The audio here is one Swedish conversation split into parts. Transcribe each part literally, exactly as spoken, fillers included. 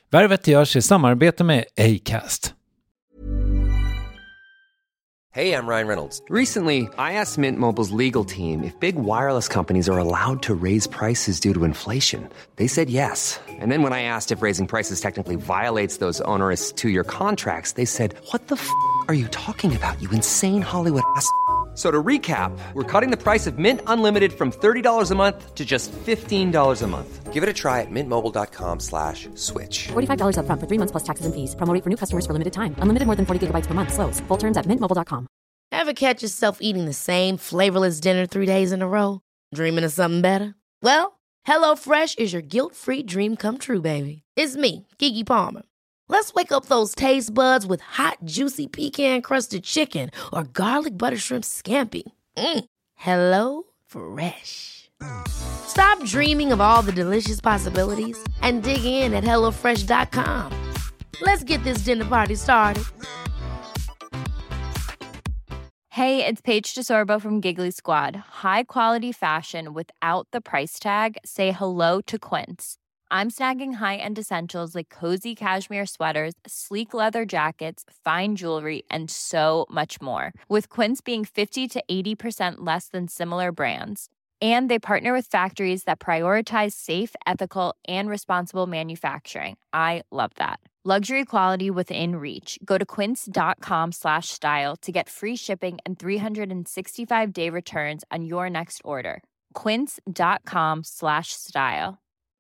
Värvet görs i samarbete med Acast. Hey, I'm Ryan Reynolds. Recently, I asked Mint Mobile's legal team if big wireless companies are allowed to raise prices due to inflation. They said yes. And then when I asked if raising prices technically violates those onerous two-year contracts, they said, what the f*** are you talking about, you insane Hollywood ass f- So to recap, we're cutting the price of Mint Unlimited from thirty dollars a month to just fifteen dollars a month. Give it a try at mintmobile.com slash switch. forty-five dollars up front for three months plus taxes and fees. Promo rate for new customers for limited time. Unlimited more than forty gigabytes per month. Slows full terms at mint mobile dot com. Ever catch yourself eating the same flavorless dinner three days in a row? Dreaming of something better? Well, HelloFresh is your guilt-free dream come true, baby. It's me, Keke Palmer. Let's wake up those taste buds with hot, juicy pecan-crusted chicken or garlic butter shrimp scampi. Mm. Hello Fresh. Stop dreaming of all the delicious possibilities and dig in at hello fresh dot com. Let's get this dinner party started. Hey, it's Paige DeSorbo from Giggly Squad. High quality fashion without the price tag. Say hello to Quince. I'm snagging high-end essentials like cozy cashmere sweaters, sleek leather jackets, fine jewelry, and so much more. With Quince being fifty to eighty percent less than similar brands. And they partner with factories that prioritize safe, ethical, and responsible manufacturing. I love that. Luxury quality within reach. Go to quince.com slash style to get free shipping and three sixty-five day returns on your next order. Quince.com slash style.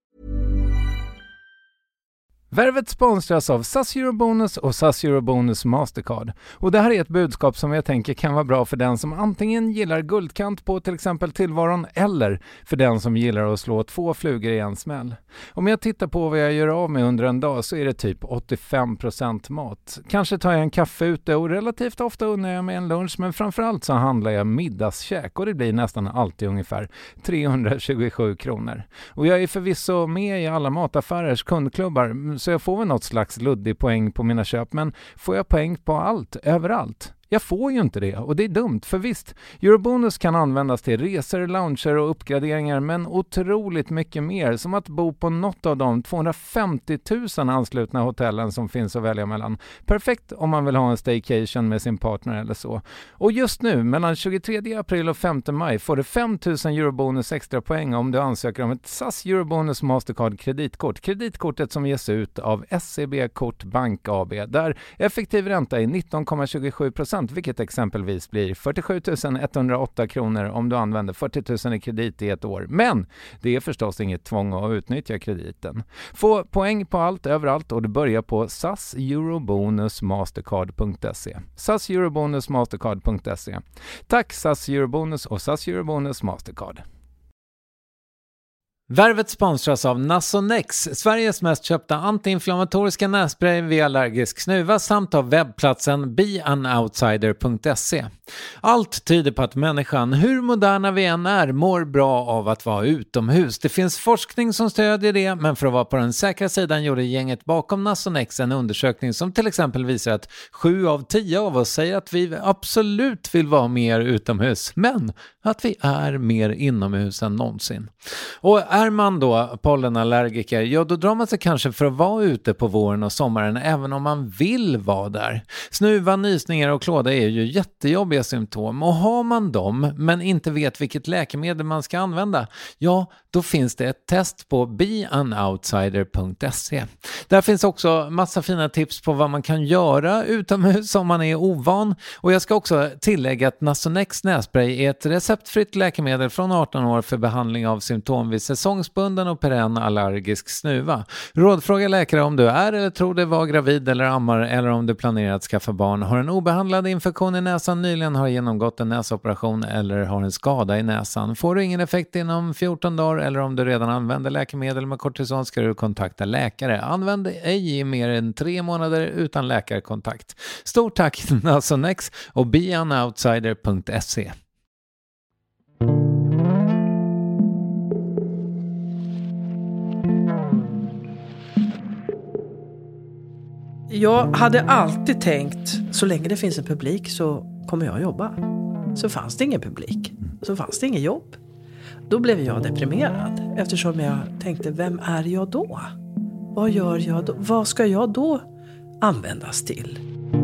Värvet sponsras av S A S Eurobonus och S A S Eurobonus Mastercard. Och det här är ett budskap som jag tänker kan vara bra för den som antingen gillar guldkant på till exempel tillvaron eller för den som gillar att slå två flugor i en smäll. Om jag tittar på vad jag gör av med under en dag så är det typ åttiofem procent mat. Kanske tar jag en kaffe ute och relativt ofta unnar jag mig en lunch, men framförallt så handlar jag middagskäk och det blir nästan alltid ungefär trehundratjugosju kronor. Och jag är förvisso med i alla mataffärers kundklubbar så jag får väl något slags luddig poäng på mina köp, men får jag poäng på allt, överallt? Jag får ju inte det och det är dumt, för visst, Eurobonus kan användas till resor, lounger och uppgraderingar, men otroligt mycket mer, som att bo på något av de tvåhundrafemtio tusen anslutna hotellen som finns att välja mellan. Perfekt om man vill ha en staycation med sin partner eller så. Och just nu, mellan tjugotredje april och femte maj, får du fem tusen Eurobonus extra poäng om du ansöker om ett S A S Eurobonus Mastercard kreditkort. Kreditkortet som ges ut av S C B Kort Bank A B, där effektiv ränta är nitton komma tjugosju procent, vilket exempelvis blir fyrtiosju tusen etthundraåtta kronor om du använder fyrtio tusen i kredit i ett år. Men det är förstås inget tvång att utnyttja krediten. Få poäng på allt överallt och du börjar på sas eurobonus mastercard punkt se. sas eurobonus mastercard punkt se. Tack S A S Eurobonus och S A S Eurobonus Mastercard. Värvet sponsras av Nasonex, Sveriges mest köpta antiinflammatoriska nässpray vid allergisk snuva, samt av webbplatsen be an outsider punkt se. Allt tyder på att människan, hur moderna vi än är, mår bra av att vara utomhus. Det finns forskning som stödjer det, men för att vara på den säkra sidan gjorde gänget bakom Nasonex en undersökning som till exempel visar att sju av tio av oss säger att vi absolut vill vara mer utomhus, men att vi är mer inomhus än någonsin. Och är man då pollenallergiker, ja då drar man sig kanske för att vara ute på våren och sommaren även om man vill vara där. Snuva, nysningar och klåda är ju jättejobbiga symptom, och har man dem men inte vet vilket läkemedel man ska använda, ja då finns det ett test på be an outsider punkt se. Där finns också massa fina tips på vad man kan göra utomhus om man är ovan, och jag ska också tillägga att Nasonex nässpray är ett receptfritt läkemedel från arton år för behandling av symptom vid säsongsbunden och perenn allergisk snuva. Rådfråga läkare om du är eller tror dig vara gravid eller ammar, eller om du planerar att skaffa barn, har en obehandlad infektion i näsan, nyligen har genomgått en näsoperation eller har en skada i näsan. Får du ingen effekt inom fjorton dagar eller om du redan använder läkemedel med kortison ska du kontakta läkare. Använd ej i mer än tre månader utan läkarkontakt. Stort tack Nasonex och be an outsider punkt se. Jag hade alltid tänkt, så länge det finns en publik så kommer jag jobba. Så fanns det ingen publik, så fanns det ingen jobb. Då blev jag deprimerad eftersom jag tänkte, vem är jag då? vad gör jag då? Vad ska jag då användas till?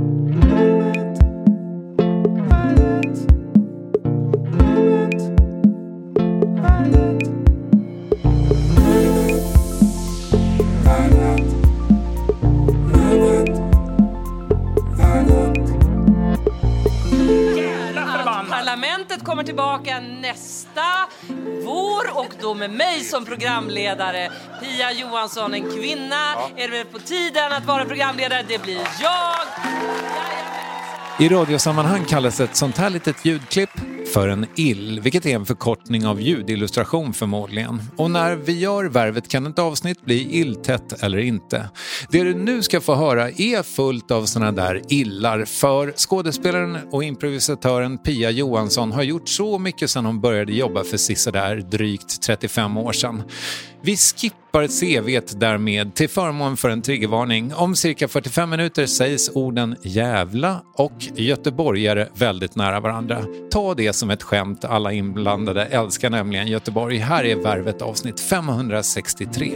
Parlamentet kommer tillbaka nästa vår och då med mig som programledare. Pia Johansson, en kvinna. Ja. Är det på tiden att vara programledare? Det blir jag. I radiosammanhang kallas ett sånt här litet ljudklipp för en ill, vilket är en förkortning av ljudillustration förmodligen. Och när vi gör värvet kan ett avsnitt bli illtätt eller inte. Det du nu ska få höra är fullt av såna där illar, för skådespelaren och improvisatören Pia Johansson har gjort så mycket sedan hon började jobba för sisådär drygt trettiofem år sedan. Vi skippar C V:t därmed till förmån för en triggervarning. Om cirka fyrtiofem minuter sägs orden jävla och göteborgare väldigt nära varandra. Ta det som ett skämt, alla inblandade älskar nämligen Göteborg. Här är värvet avsnitt femhundrasextiotre.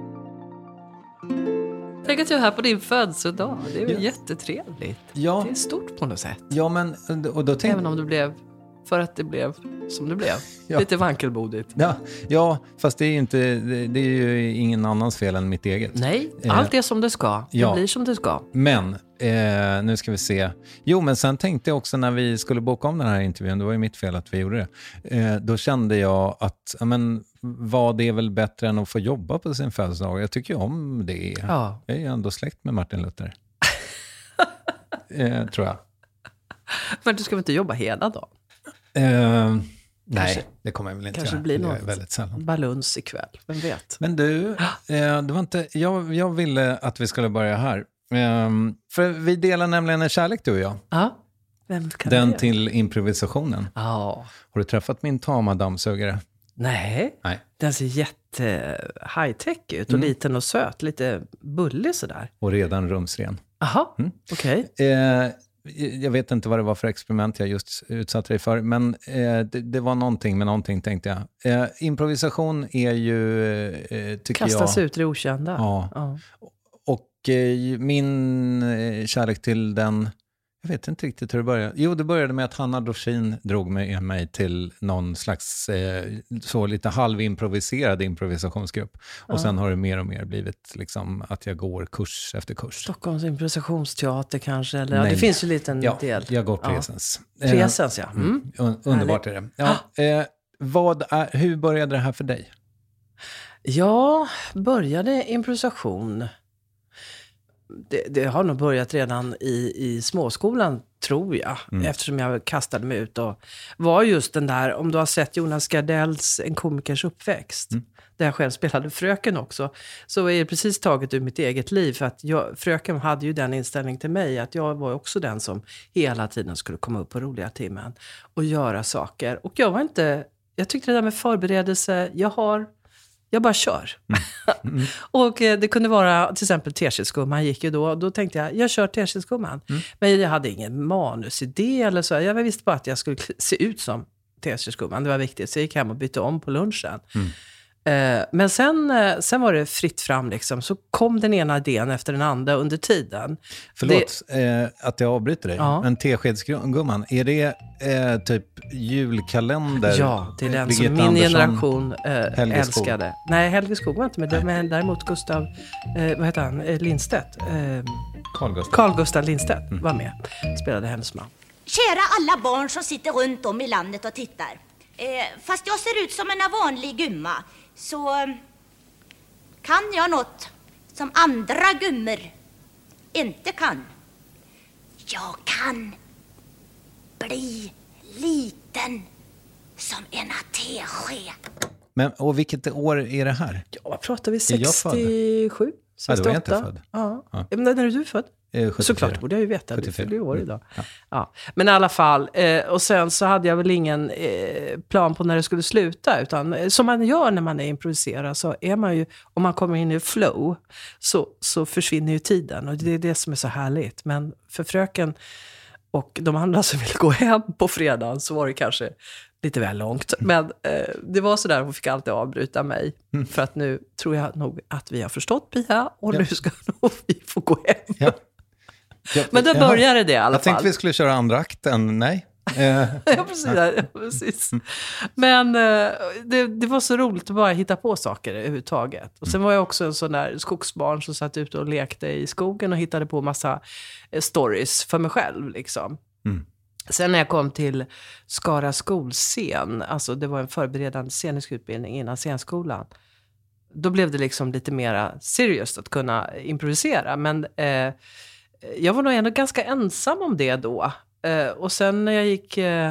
Tänk att jag är här på din födelsedag. Det är väl ja. jättetrevligt. Ja. Det är stort på något sätt. Ja, men och då tänk... Även om det blev, för att det blev som det blev. Ja. Lite vankelmodigt. Ja, ja, fast det är ju inte, det, det är ju ingen annans fel än mitt eget. Nej, eh, allt är som det ska. Det ja. blir som det ska. Men, eh, nu ska vi se. Jo, men sen tänkte jag också när vi skulle boka om den här intervjun, det var ju mitt fel att vi gjorde det. Eh, då kände jag att, ja, men vad det är väl bättre än att få jobba på sin födelsedag? Jag tycker ju om det. Ja. Jag är ju ändå släkt med Martin Luther. eh, tror jag. Men du ska väl inte jobba hela dagen? Eh, Kanske, nej, det kommer jag väl inte kanske göra. blir Det något är väldigt sällan. baluns ikväll, vem vet? Men du, eh, det var inte, jag, jag ville att vi skulle börja här. Eh, för vi delar nämligen en kärlek, du och jag. Ja, vem kan Den det? till improvisationen. Ja. Har du träffat min tama dammsugare? Nej, Nej. den ser jätte high-tech ut och Mm. liten och söt, lite bullig sådär. Och redan rumsren. Aha, Mm. okej. Eh, jag vet inte vad det var för experiment jag just utsatte dig för, men eh, det, det var någonting med någonting, tänkte jag. Eh, improvisation är ju, eh, tycker jag... Kastas ut i det okända. Ja. Ja. Och eh, min eh, kärlek till den... Jag vet inte riktigt hur det började. Jo, det började med att Hanna Dorsin drog med mig till någon slags eh, så lite halvimproviserad improvisationsgrupp. Och Ja. sen har det mer och mer blivit liksom att jag går kurs efter kurs. Stockholms improvisationsteater kanske, eller ja, Nej. det finns ju lite en Ja, del. jag går Ja. presens. Presens, ja. Mm. Mm. Un- underbart är det. Ja, eh, vad är, hur började det här för dig? Jag började improvisation. Det, det har nog börjat redan i, i småskolan, tror jag. Mm. Eftersom jag kastade mig ut och var just den där, om du har sett Jonas Gardells En komikers uppväxt, Mm. där jag själv spelade fröken också, så är det precis taget ur mitt eget liv. För att jag, fröken hade ju den inställning till mig att jag var också den som hela tiden skulle komma upp på roliga timmen och göra saker. Och jag var inte, jag tyckte det där med förberedelse, jag har... Jag bara kör. Mm. Mm. Och eh, det kunde vara till exempel teskedsgumman gick ju då. Då tänkte jag, jag kör teskedsgumman. Mm. Men jag hade ingen manusidé eller så. Jag visste bara att jag skulle se ut som teskedsgumman. Det var viktigt. Så jag gick hem och bytte om på lunchen. Mm. Eh, men sen, eh, sen var det fritt fram liksom. Så kom den ena idén efter den andra under tiden. Förlåt eh, att jag avbryter dig. Ja. Men teskedsgumman, är det eh, typ julkalender? Ja, det är den Birgitta som min Andersson, generation eh, Helge Skog. älskade. Nej, Helge Skog var inte med. Det, men däremot Gustav, eh, vad heter han? Eh, Lindstedt. Eh, Carl Gustaf. Carl Gustav Lindstedt var med. Spelade hennes man. Kära alla barn som sitter runt om i landet och tittar. Eh, fast jag ser ut som en vanlig gumma, så eh, kan jag något som andra gummor inte kan. Jag kan bli liten som en tesked. Men, och vilket år är det här? Ja, vad pratar vi? Är jag född? sextiosju? Ja, då var jag sextioåtta? inte född. Ja. Ja. Men när är du född? Eh, sjuttiofyra. Såklart borde jag ju veta. Du sjuttiofyra. fyller ju år idag. Ja. Ja. Men i alla fall. Eh, och sen så hade jag väl ingen eh, plan på när det skulle sluta. Utan eh, som man gör när man är improviserad, så är man ju, om man kommer in i flow, så, så försvinner ju tiden. Och det är det som är så härligt. Men för fröken och de andra som vill gå hem på fredagen, så var det kanske lite väl långt. Men eh, det var så där, hon fick alltid avbryta mig. Mm. För att nu tror jag nog att vi har förstått Pia. Och ja. nu ska nog vi få gå hem. Ja. Ja, men då började det i alla jag fall. Jag tänkte vi skulle köra andra akten, nej. ja, precis, ja, precis. Men eh, det, det var så roligt att bara hitta på saker överhuvudtaget. Och sen var jag också en sån där skogsbarn som satt ute och lekte i skogen och hittade på massa eh, stories för mig själv liksom. Mm. Sen när jag kom till Skara skolscen, alltså det var en förberedande scenisk utbildning innan scenskolan, då blev det liksom lite mera seriöst att kunna improvisera. Men eh, jag var nog ändå ganska ensam om det då. Eh, och sen när jag gick eh,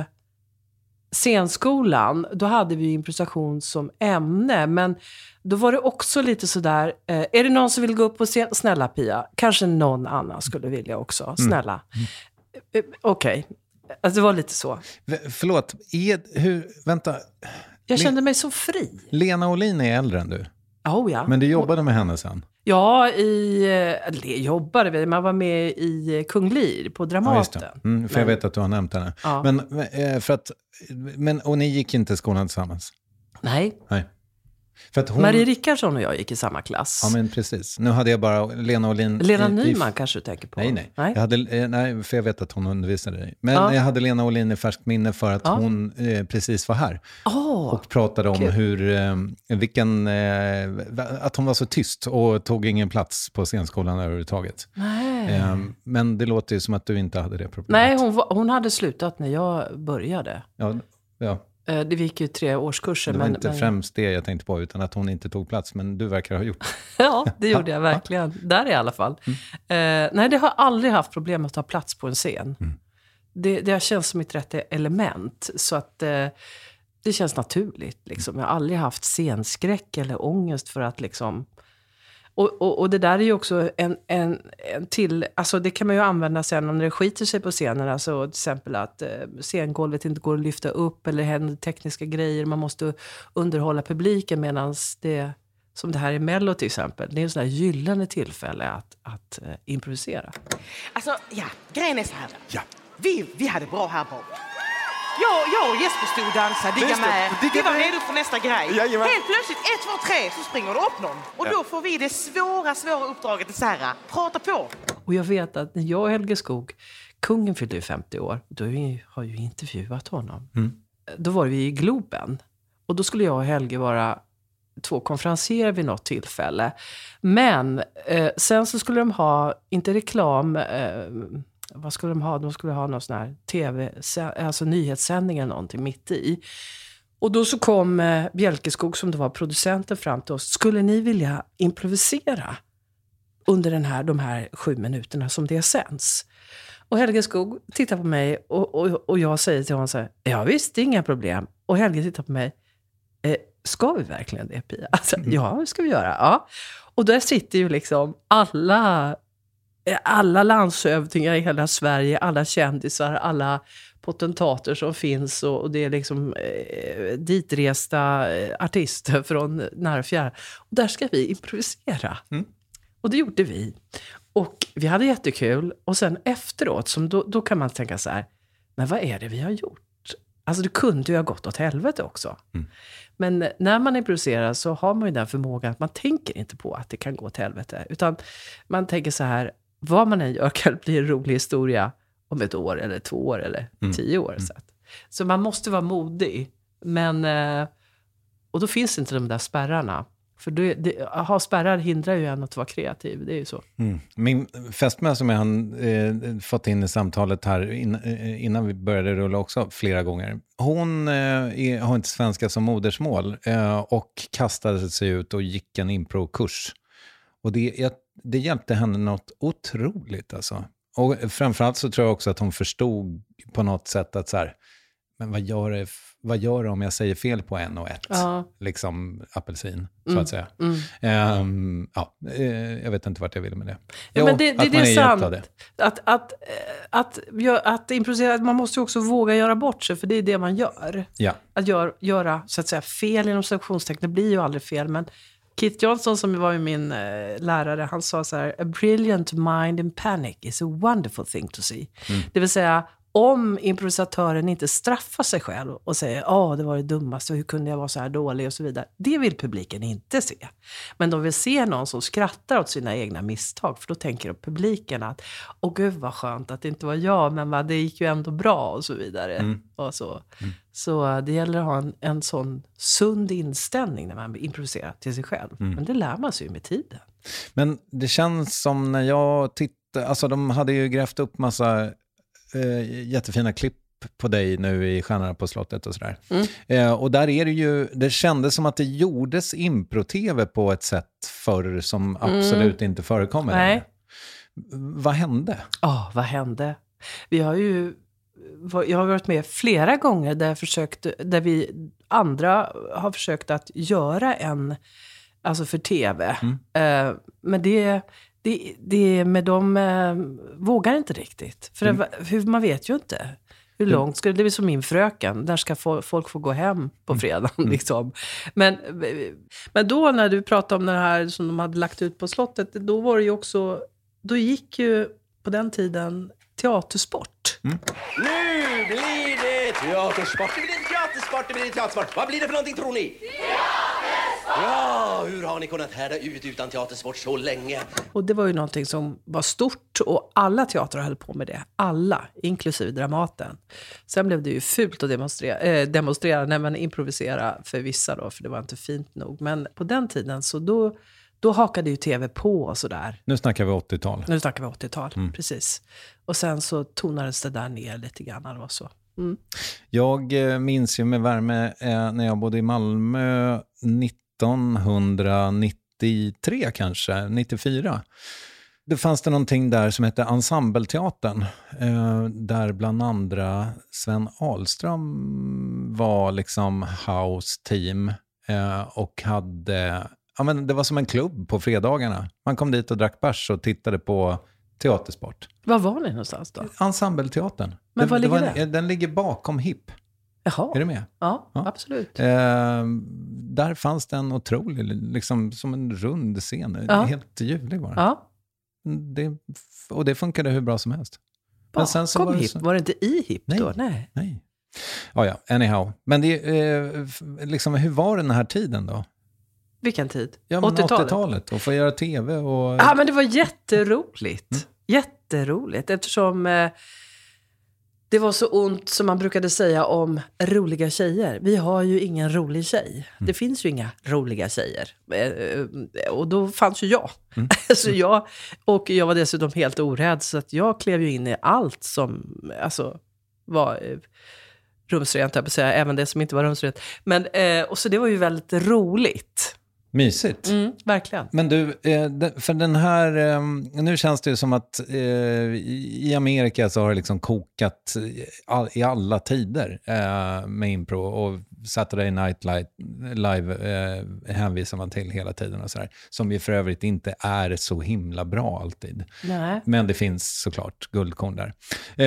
scenskolan, då hade vi improvisation som ämne. Men då var det också lite sådär, eh, är det någon som vill gå upp på scen? Snälla Pia, kanske någon annan skulle vilja också. Snälla. Mm. Eh, Okej. Okay. Alltså det var lite så. V- förlåt, är, hur, vänta. Jag kände mig så fri. Lena Olin är äldre än du. Oh, ja. Men du jobbade med henne sen? Ja, i, eller jobbade, man var med i Kung Lear på Dramaten. Ja, mm, för men, jag vet att du har nämnt henne. Ja. Men, för att, men, och ni gick inte i skolan tillsammans? Nej. Nej. För att hon... Marie Rickardsson och jag gick i samma klass. Ja, men precis. Nu hade jag bara Lena Olin... Lena i, Nyman i... kanske du tänker på. Nej, nej. Nej, jag hade, nej för jag vet att hon undervisade dig. Men ja. jag hade Lena Olin i färskt minne för att ja. hon eh, precis var här. Oh, och pratade om kul. hur... Eh, vilken... Eh, att hon var så tyst och tog ingen plats på scenskolan överhuvudtaget. Nej. Eh, men det låter ju som att du inte hade det problemet. Nej, hon, var, hon hade slutat när jag började. Ja, ja. Det gick ju tre årskurser. Det var men, inte men... främst det jag tänkte på, utan att hon inte tog plats. Men du verkar ha gjort det. Ja, det gjorde jag verkligen. Där i alla fall. Mm. Eh, nej, det har aldrig haft problem att ta plats på en scen. Mm. Det, det har känts som ett rätt element. Så att eh, det känns naturligt. Liksom. Jag har aldrig haft scenskräck eller ångest för att liksom... Och, och, och det där är ju också en, en, en till... Alltså det kan man ju använda sen om det skiter sig på scenen. Alltså till exempel att eh, scengolvet inte går att lyfta upp eller händer tekniska grejer. Man måste underhålla publiken medan det... Som det här i Mello till exempel. Det är en sån här gyllene tillfälle att, att eh, improvisera. Alltså, ja, grejen är så här. Ja. Vi, vi hade bra här bak. Jag, jag och Jesper stod och dansade, digga med. Vi var redo för nästa grej. Jajamän. Helt plötsligt, ett, två, tre, så springer det upp någon. Och ja. Då får vi det svåra, svåra uppdraget att säga, prata på. Och jag vet att när jag och Helge Skog, kungen fyllde ju femtio år, då har ju intervjuat honom. Mm. Då var vi i Globen. Och då skulle jag och Helge vara två konferenser vid något tillfälle. Men eh, sen så skulle de ha, inte reklam... Eh, vad skulle de ha? De skulle ha någon sån här tv, alltså nyhetssändning eller någonting mitt i. Och då så kom eh, Bjälkeskog som då var producenten fram till oss. Skulle ni vilja improvisera under den här, de här sju minuterna som det sänds? Och Helge Skog tittar på mig och, och, och jag säger till honom så här, ja visst, det är inga problem. Och Helge tittar på mig, eh, ska vi verkligen det, Pia? Alltså, ja, det ska vi göra. Ja. Och där sitter ju liksom alla... alla landshövdingar i hela Sverige, alla kändisar, alla potentater som finns och, och det är liksom eh, ditresta eh, artister från nära och fjärran. Och där ska vi improvisera. Mm. Och det gjorde vi. Och vi hade jättekul. Och sen efteråt, som då, då kan man tänka så här, men vad är det vi har gjort? Alltså det kunde ju ha gått åt helvete också. Mm. Men när man improviserar så har man ju den förmågan att man tänker inte på att det kan gå åt helvete. Utan man tänker så här, vad man än gör kan bli en rolig historia om ett år eller två år eller mm. tio år. Så, att, så man måste vara modig. Men, och då finns inte de där spärrarna. För det, det, att ha spärrar hindrar ju en att vara kreativ. Det är ju så. Mm. Min fästmö som jag har eh, fått in i samtalet här in, eh, innan vi började rulla också flera gånger. Hon eh, är, har inte svenska som modersmål eh, och kastade sig ut och gick en impro-kurs. Och det, jag, det hjälpte henne något otroligt alltså. Och framförallt så tror jag också att hon förstod på något sätt att så här, men vad gör det, vad gör det om jag säger fel på en och ett? Ja. Liksom apelsin, så mm. att säga. Mm. Um, ja, jag vet inte vart jag ville med det. Ja, jo, men det, det, att det är, är sant. Det. Att, att, att, att, att improvisera, man måste ju också våga göra bort sig, för det är det man gör. Ja. Att gör, göra så att säga fel inom sektionstecken, det blir ju aldrig fel, men Keith Johnson som var ju min eh, lärare, han sa så här, a brilliant mind in panic is a wonderful thing to see. Mm. Det vill säga, om improvisatören inte straffar sig själv och säger ja, det var det dummaste, hur kunde jag vara så här dålig och så vidare. Det vill publiken inte se. Men de vill se någon som skrattar åt sina egna misstag, för då tänker publiken att åh gud vad skönt att det inte var jag, men va, det gick ju ändå bra och så vidare. Mm. Och så. Mm. Så det gäller att ha en, en sån sund inställning när man improviserar till sig själv. Mm. Men det lär man sig ju med tiden. Men det känns som när jag tittar, alltså de hade ju grävt upp massa Uh, jättefina klipp på dig nu i Stjärnorna på slottet och sådär. Mm. Uh, och där är det ju, det kändes som att det gjordes impro-tv på ett sätt förr som absolut mm. inte förekommer. Nej. Vad hände? Ja, oh, vad hände? Vi har ju, jag har varit med flera gånger där, jag försökt, där vi andra har försökt att göra en, alltså för tv. Mm. Uh, men det Det, det med dem eh, vågar inte riktigt. För mm. det, hur, man vet ju inte hur långt ska det bli, som min fröken. Där ska få, folk få gå hem på fredagen. Mm. Liksom. Men, men då när du pratade om det här som de hade lagt ut på slottet. Då var det ju också, då gick ju på den tiden teatersport. Mm. Nu blir det teatersport. Det blir teatersport, det blir teatersport. Vad blir det för någonting tror ni? Ja, hur har ni kunnat härda ut utan teatersport så länge? Och det var ju någonting som var stort och alla teatrar höll på med det. Alla, inklusive Dramaten. Sen blev det ju fult att demonstrera, äh, demonstrera när man improviserade för vissa då, för det var inte fint nog. Men på den tiden så då, då hakade ju tv på och sådär. Nu snackar vi åttiotal. Nu snackar vi åttiotal, mm. precis. Och sen så tonades det där ner lite grann och så. Mm. Jag minns ju med värme eh, när jag bodde i Malmö nittonhundranittiotre kanske, nittiofyra. Det fanns det någonting där som hette Ensembleteatern. Eh, där bland andra Sven Ahlström var liksom house team. Eh, och hade, ja men det var som en klubb på fredagarna. Man kom dit och drack bärs och tittade på teatersport. Var var ni någonstans då? Ensembleteatern. Men var ligger det? Den ligger bakom H I P. Jaha. Är du med? Ja, ja. Absolut. Eh, där fanns det en otrolig, liksom som en rund scen. Ja. Helt ljuvlig var det. Ja. det. Och det funkade hur bra som helst. Men sen så var, det så... var det inte i H I P nej, då? Nej. Nej. Ja, ja, anyhow. Men det, eh, liksom, hur var den här tiden då? Vilken tid? Ja, men åttiotalet. åttiotalet. Och få göra tv och... Ja, men det var jätteroligt. Mm. Jätteroligt. Eftersom... Eh, det var så ont som man brukade säga om roliga tjejer. Vi har ju ingen rolig tjej. Mm. Det finns ju inga roliga tjejer. Och då fanns ju jag. Mm. så jag. Och jag var dessutom helt orädd. Så att jag klev ju in i allt som alltså, var rumsrent. Jag på säga. Även det som inte var rumsrent. Men, och så det var ju väldigt roligt. Mysigt. Mm, verkligen. Men du, för den här, nu känns det ju som att i Amerika så har det liksom kokat i alla tider med impro, och Saturday Night Live hänvisar man till hela tiden och sådär, som ju för övrigt inte är så himla bra alltid. Nej. Men det finns såklart guldkorn där.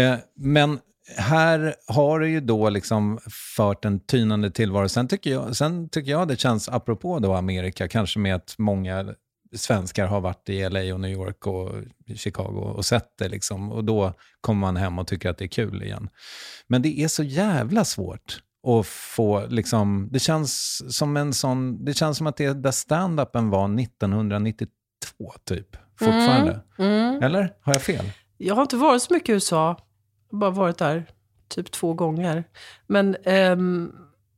Men här har det ju då liksom fört en tynande tillvaro. Sen tycker jag, sen tycker jag det känns, apropå då Amerika, kanske med att många svenskar har varit i L A och New York och Chicago och sett det liksom. Och då kommer man hem och tycker att det är kul igen. Men det är så jävla svårt att få liksom, det känns som en sån, det känns som att det där stand-upen var nittonhundranittiotvå typ, fortfarande. Mm, mm. Eller? Har jag fel? Jag har inte varit så mycket i U S A. Bara varit där typ två gånger. Men um,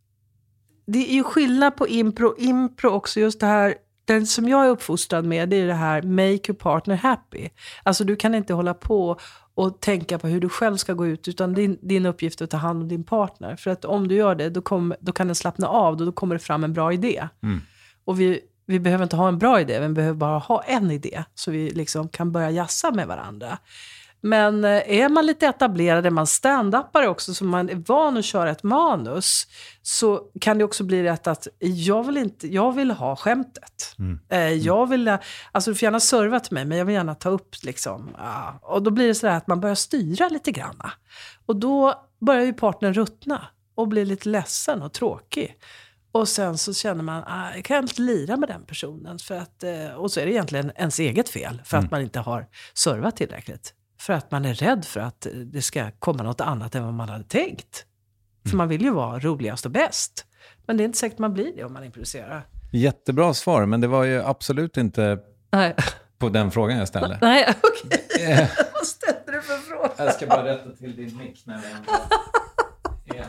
det är ju skillnad på impro. Impro också, just det här, den som jag är uppfostrad med, det är det här make your partner happy. Alltså du kan inte hålla på och tänka på hur du själv ska gå ut, utan din, din uppgift är att ta hand om din partner. För att om du gör det, då, kom, då kan den slappna av, då, då kommer det fram en bra idé. Mm. Och vi, vi behöver inte ha en bra idé, vi behöver bara ha en idé, så vi liksom kan börja jassa med varandra. Men är man lite etablerad, är man stand-upare också, så man är van att köra ett manus, så kan det också bli rätt att jag vill inte, jag vill ha skämtet. Mm. Mm. Jag vill, alltså du får gärna serva till mig, men jag vill gärna ta upp liksom. Ja. Och då blir det så där att man börjar styra lite grann. Och då börjar ju partnern ruttna och bli lite ledsen och tråkig. Och sen så känner man, ah, jag kan inte lira med den personen. För att, och så är det egentligen ens eget fel, för mm. att man inte har servat tillräckligt. För att man är rädd för att det ska komma något annat än vad man hade tänkt. För man vill ju vara roligast och bäst. Men det är inte säkert man blir det om man improviserar. Jättebra svar, men det var ju absolut inte Nej. på den frågan jag ställde. Nej, okej. Okay. Vad ställer du för fråga? Jag ska bara rätta till din mick när jag yeah.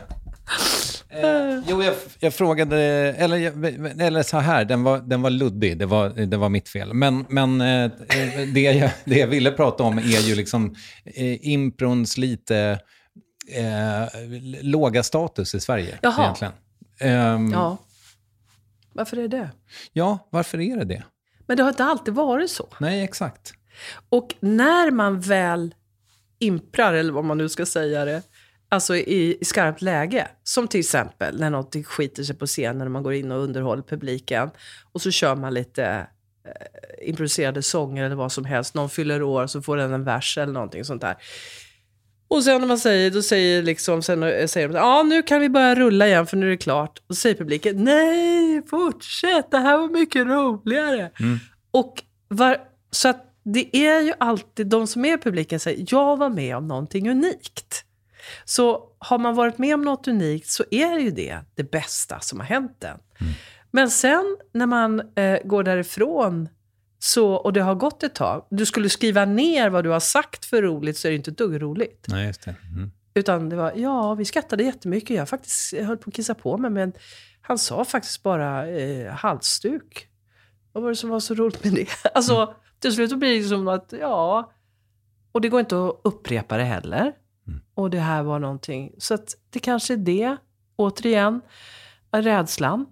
eh, Jo, jag, jag frågade, eller, eller så här, den var, den var luddig, det var, det var mitt fel. Men, men eh, det, jag, det jag ville prata om är ju liksom eh, improns lite eh, låga status i Sverige. Jaha. Egentligen. Um, ja. Varför är det? Ja, varför är det det? Men det har inte alltid varit så. Nej, exakt. Och när man väl imprar, eller vad man nu ska säga det, alltså i, i skarpt läge, som till exempel när något skiter sig på scenen, när man går in och underhåller publiken, och så kör man lite eh, improviserade sånger eller vad som helst, någon fyller år så får den en vers eller någonting sånt där. Och sen när man säger, då säger liksom, sen säger de, ja nu kan vi börja rulla igen för nu är det klart. Och så säger publiken, nej fortsätt, det här var mycket roligare. Mm. Och var, så att det är ju alltid, de som är i publiken säger, jag var med om någonting unikt. Så har man varit med om något unikt så är ju det det bästa som har hänt den. Mm. Men sen när man eh, går därifrån så, och det har gått ett tag, du skulle skriva ner vad du har sagt för roligt, så är det inte ett dugg roligt. Nej, just det. Mm. Utan det var, ja, vi skrattade jättemycket. Jag faktiskt jag höll på att kissa på mig, men han sa faktiskt bara eh, halsstuk. Vad var det som var så roligt med det? Alltså, mm. till slut blir det som att, ja, och det går inte att upprepa det heller. Mm. Och det här var någonting. Så att det kanske är det, återigen, rädslan.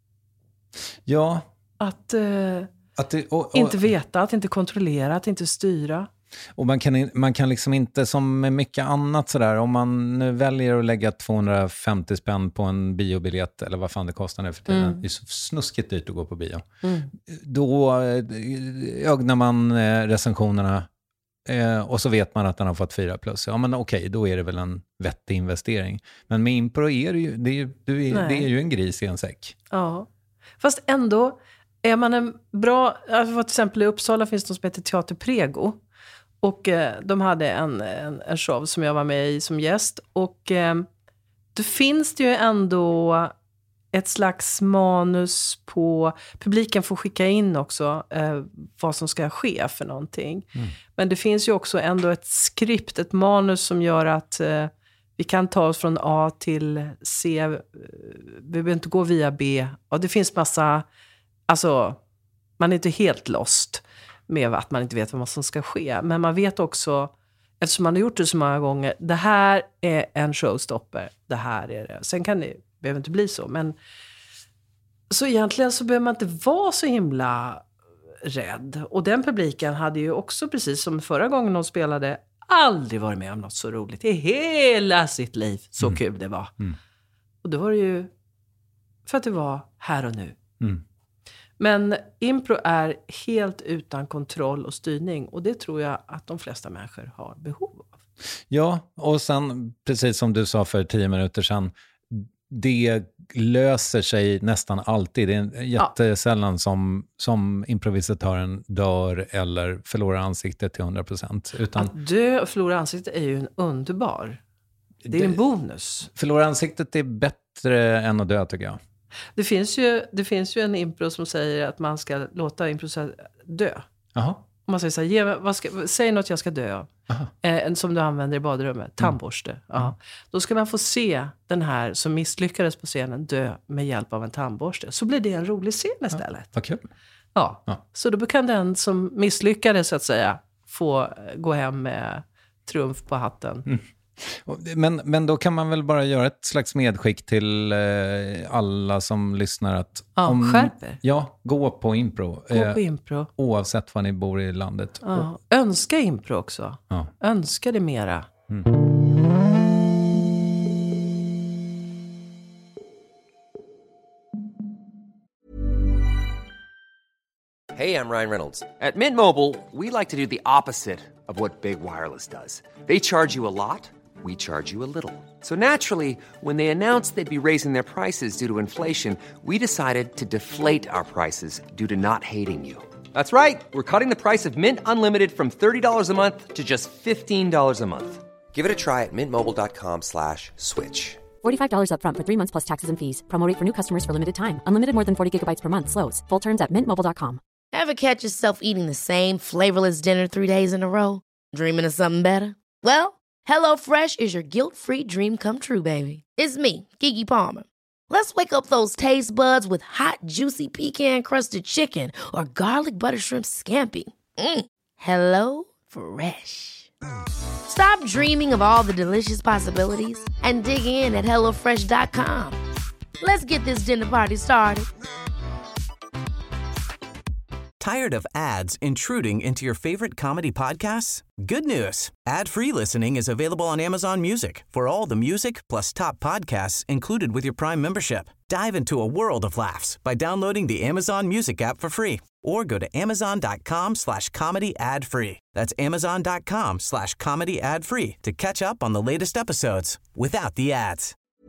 Ja. Att... Eh, Att det, och, och, inte veta, att inte kontrollera, att inte styra. Och man kan, man kan liksom inte, som med mycket annat sådär, om man nu väljer att lägga tvåhundrafemtio spänn på en biobiljett, eller vad fan det kostar nu för tiden, mm. det är så snuskigt dyrt att gå på bio. Mm. Då ögnar man recensionerna eh, och så vet man att den har fått fyra plus. Ja men okej, okay, då är det väl en vettig investering. Men med impro är det ju, det är ju, det är, det är ju en gris i en säck. Ja, fast ändå... Är man en bra, alltså till exempel i Uppsala finns det något som heter Teater Prego. Och eh, de hade en, en, en show som jag var med i som gäst. Och eh, då finns det ju ändå ett slags manus på, publiken får skicka in också eh, vad som ska ske för någonting. Mm. Men det finns ju också ändå ett skript, ett manus som gör att eh, vi kan ta oss från A till C. Vi behöver inte gå via B. Och det finns massa... Alltså, man är inte helt lost med att man inte vet vad som ska ske. Men man vet också, eftersom man har gjort det så många gånger, det här är en showstopper, det här är det. Sen kan det, behöver inte bli så, men så egentligen så behöver man inte vara så himla rädd. Och den publiken hade ju också, precis som förra gången de spelade, aldrig varit med om något så roligt i hela sitt liv. Så mm. kul det var. Mm. Och då var det ju för att det var här och nu. Mm. Men impro är helt utan kontroll och styrning. Och det tror jag att de flesta människor har behov av. Ja, och sen precis som du sa för tio minuter sedan, det löser sig nästan alltid. Det är jättesällan ja. som, som improvisatören dör eller förlorar ansiktet till hundra procent. Utan att dö och förlora ansiktet är ju en underbar. Det är det, en bonus. Förlora ansiktet är bättre än att dö, tycker jag. Det finns ju, det finns ju en impro som säger att man ska låta improvisatören dö. Aha. Om man säger så här, ge, vad ska, säg något jag ska dö av. Eh, som du använder i badrummet. Tandborste. Mm. Ja. Då ska man få se den här som misslyckades på scenen dö med hjälp av en tandborste. Så blir det en rolig scen istället. Ja, vad kul. Ja. ja. Så då kan den som misslyckades så att säga få gå hem med triumf på hatten. Mm. Men, men då kan man väl bara göra ett slags medskick till eh, alla som lyssnar att ja, om, skärper. Ja, gå på impro. Gå på impro. Eh, oavsett var ni bor i landet. Ja. Önska impro också. Ja. Önska det mera. Mm. Hey, I'm Ryan Reynolds. At Mint Mobile, we like to do the opposite of what Big Wireless does. They charge you a lot. We charge you a little. So naturally, when they announced they'd be raising their prices due to inflation, we decided to deflate our prices due to not hating you. That's right. We're cutting the price of Mint Unlimited from thirty dollars a month to just fifteen dollars a month. Give it a try at mintmobile.com slash switch. forty-five dollars up front for three months plus taxes and fees. Promo rate for new customers for limited time. Unlimited more than forty gigabytes per month. Slows full terms at mint mobile dot com. Ever catch yourself eating the same flavorless dinner three days in a row? Dreaming of something better? Well, HelloFresh is your guilt-free dream come true, baby. It's me, Keke Palmer. Let's wake up those taste buds with hot, juicy pecan-crusted chicken or garlic butter shrimp scampi. Mm. Hello Fresh. Stop dreaming of all the delicious possibilities and dig in at hello fresh dot com. Let's get this dinner party started. Tired of ads intruding into your favorite comedy podcasts? Good news. Ad-free listening is available on Amazon Music for all the music plus top podcasts included with your Prime membership. Dive into a world of laughs by downloading the Amazon Music app for free or go to amazon.com slash comedy ad free. That's amazon.com slash comedy ad free to catch up on the latest episodes without the ads.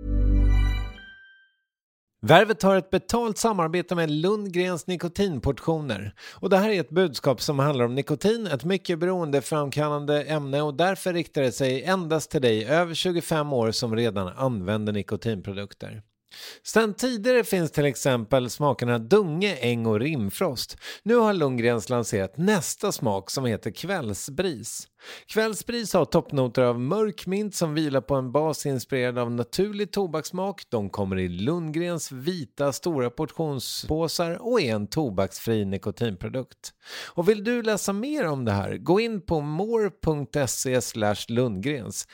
Värvet har ett betalt samarbete med Lundgrens nikotinportioner. Och det här är ett budskap som handlar om nikotin, ett mycket beroendeframkallande ämne, och därför riktar det sig endast till dig över tjugofem år som redan använder nikotinprodukter. Sen tidigare finns till exempel smakerna Dunge, Äng och Rimfrost. Nu har Lundgrens lanserat nästa smak som heter Kvällsbris. Kvällsbris har toppnoter av mörk mint som vilar på en bas inspirerad av naturlig tobakssmak. De kommer i Lundgrens vita stora portionspåsar och är en tobaksfri nikotinprodukt. Och vill du läsa mer om det här, gå in på more.se slash Lundgrens.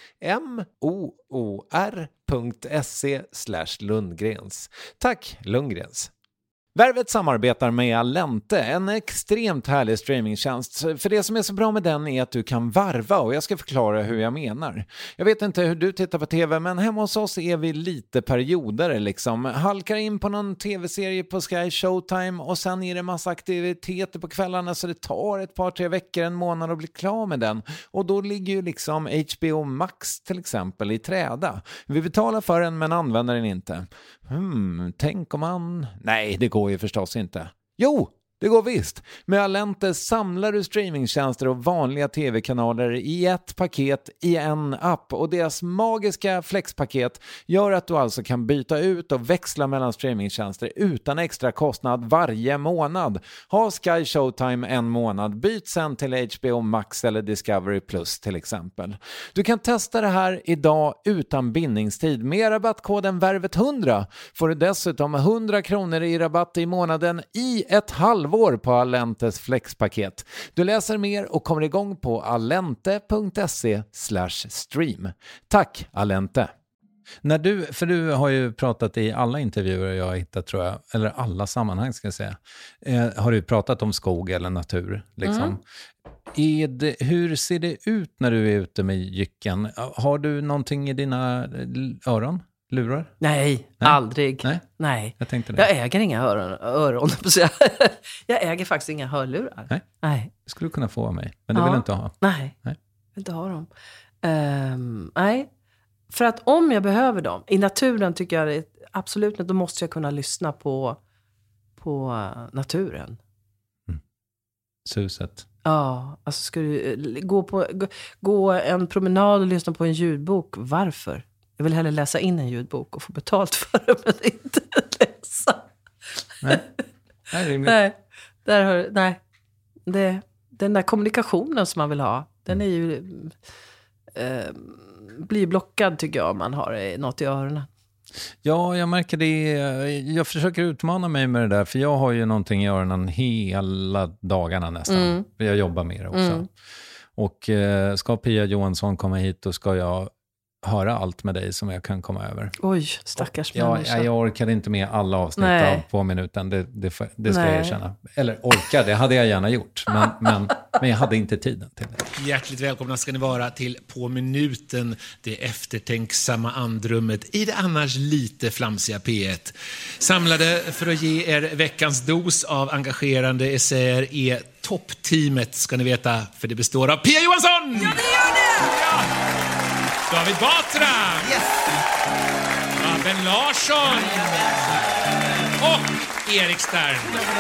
M-O-O-R.se slash Lundgrens. Tack Lundgrens. Värvet samarbetar med Allente, en extremt härlig streamingtjänst. För det som är så bra med den är att du kan varva, och jag ska förklara hur jag menar. Jag vet inte hur du tittar på tv, men hemma hos oss är vi lite perioder liksom. Halkar in på någon tv-serie på Sky Showtime och sen är det massa aktiviteter på kvällarna, så det tar ett par, tre veckor, en månad att bli klar med den. Och då ligger ju liksom H B O Max till exempel i träda. Vi betalar för den men använder den inte. Hmm, tänk om man... Nej, det går ju förstås inte. Jo, det går visst. Med Allente samlar du streamingtjänster och vanliga tv-kanaler i ett paket i en app. Och deras magiska flexpaket gör att du alltså kan byta ut och växla mellan streamingtjänster utan extra kostnad varje månad. Ha Sky Showtime en månad, byt sen till H B O Max eller Discovery Plus till exempel. Du kan testa det här idag utan bindningstid. Med rabattkoden värvet hundra får du dessutom hundra kronor i rabatt i månaden i ett halvår på Allentes flexpaket. Du läser mer och kommer igång på allente.se slash stream. Tack Allente! När du, för du har ju pratat i alla intervjuer jag har hittat tror jag, eller alla sammanhang ska jag säga, eh, har du pratat om skog eller natur liksom. Mm. Är det, hur ser det ut när du är ute med jycken? Har du någonting i dina öron? Lurar? Nej, Nej, aldrig. Nej? Nej. Jag tänkte det. Jag äger inga öron. öron jag äger faktiskt inga hörlurar. Nej. Nej. Det skulle du kunna få av mig. Men det ja. vill du inte ha. Nej, Nej. Jag vill inte ha dem. Um, nej. För att om jag behöver dem, i naturen tycker jag det, absolut, då måste jag kunna lyssna på, på naturen. Mm. Suset. Ja, alltså ska du gå, på, gå, gå en promenad och lyssna på en ljudbok. Varför? Jag vill hellre läsa in en ljudbok och få betalt för det, men inte läsa. Nej, nej, nej, där har, nej. Det, den där kommunikationen som man vill ha, den är ju eh, blir blockad tycker jag om man har något i öronen. Ja, jag märker det. Jag försöker utmana mig med det där, för jag har ju någonting i öronen hela dagarna nästan. Mm. Jag jobbar med det också. Mm. Och eh, ska Pia Johansson komma hit, och ska jag höra allt med dig som jag kan komma över. Oj, stackars ja, människa. Jag orkade inte med alla avsnitt Nej. av på minuten, det, det, det ska Nej. jag erkänna. Eller orka, det hade jag gärna gjort, men, men, men jag hade inte tiden till det. Hjärtligt välkomna ska ni vara till På minuten, det eftertänksamma andrummet i det annars lite flamsiga P ett. Samlade för att ge er veckans dos av engagerande essäer är toppteamet, ska ni veta, för det består av Pia Johansson! Ja, det gör det! Ja! David Batra, yes. Abben Larsson och Erik Stern.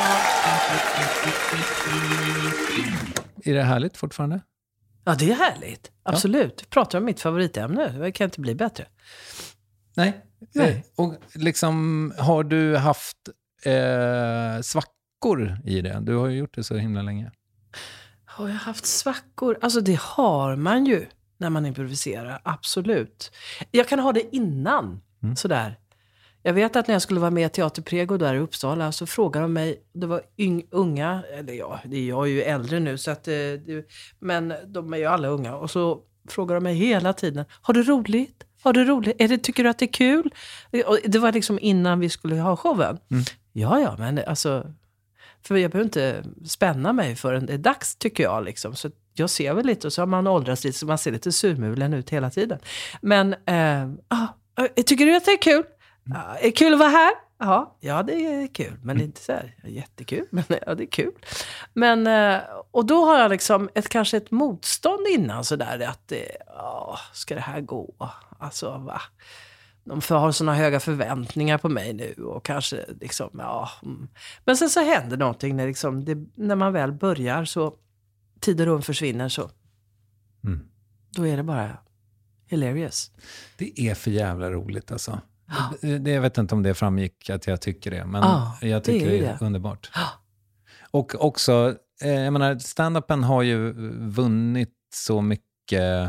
Är det härligt fortfarande? Ja, det är härligt. Absolut. Ja. Pratar om mitt favoritämne. Det kan inte bli bättre. Nej. Nej. Och liksom, har du haft eh, svackor i det? Du har ju gjort det så himla länge. Har jag haft svackor? Alltså det har man ju när man improviserar. Absolut. Jag kan ha det innan. Mm. Sådär. Jag vet att när jag skulle vara med i Teaterprego där i Uppsala så frågade de mig, det var yng, unga, eller ja, jag är ju äldre nu så att det, men de är ju alla unga. Och så frågade de mig hela tiden, har du roligt? Har du roligt? Är det, tycker du att det är kul? Och det var liksom innan vi skulle ha showen. Mm. Ja, ja, men alltså, för jag behöver inte spänna mig förrän det är dags tycker jag liksom. Så jag ser väl lite och så har man åldras lite så man ser lite surmulen ut hela tiden. Men, eh, ah, tycker du att det är kul? Ja, är det kul att vara här? Ja, ja det är kul. Men det är inte så här jättekul. Men ja, det är kul. Men, och då har jag liksom ett, kanske ett motstånd innan sådär. Att ja, ska det här gå? Alltså va? De har såna höga förväntningar på mig nu. Och kanske liksom, ja. Men sen så händer någonting när, liksom, det, när man väl börjar så tid och rum försvinner så. Mm. Då är det bara hilarious. Det är för jävla roligt alltså. Det, jag vet inte om det framgick att jag tycker det, men ah, jag tycker det är, det är underbart. Ah. Och också, eh, jag menar, stand-upen har ju vunnit så mycket.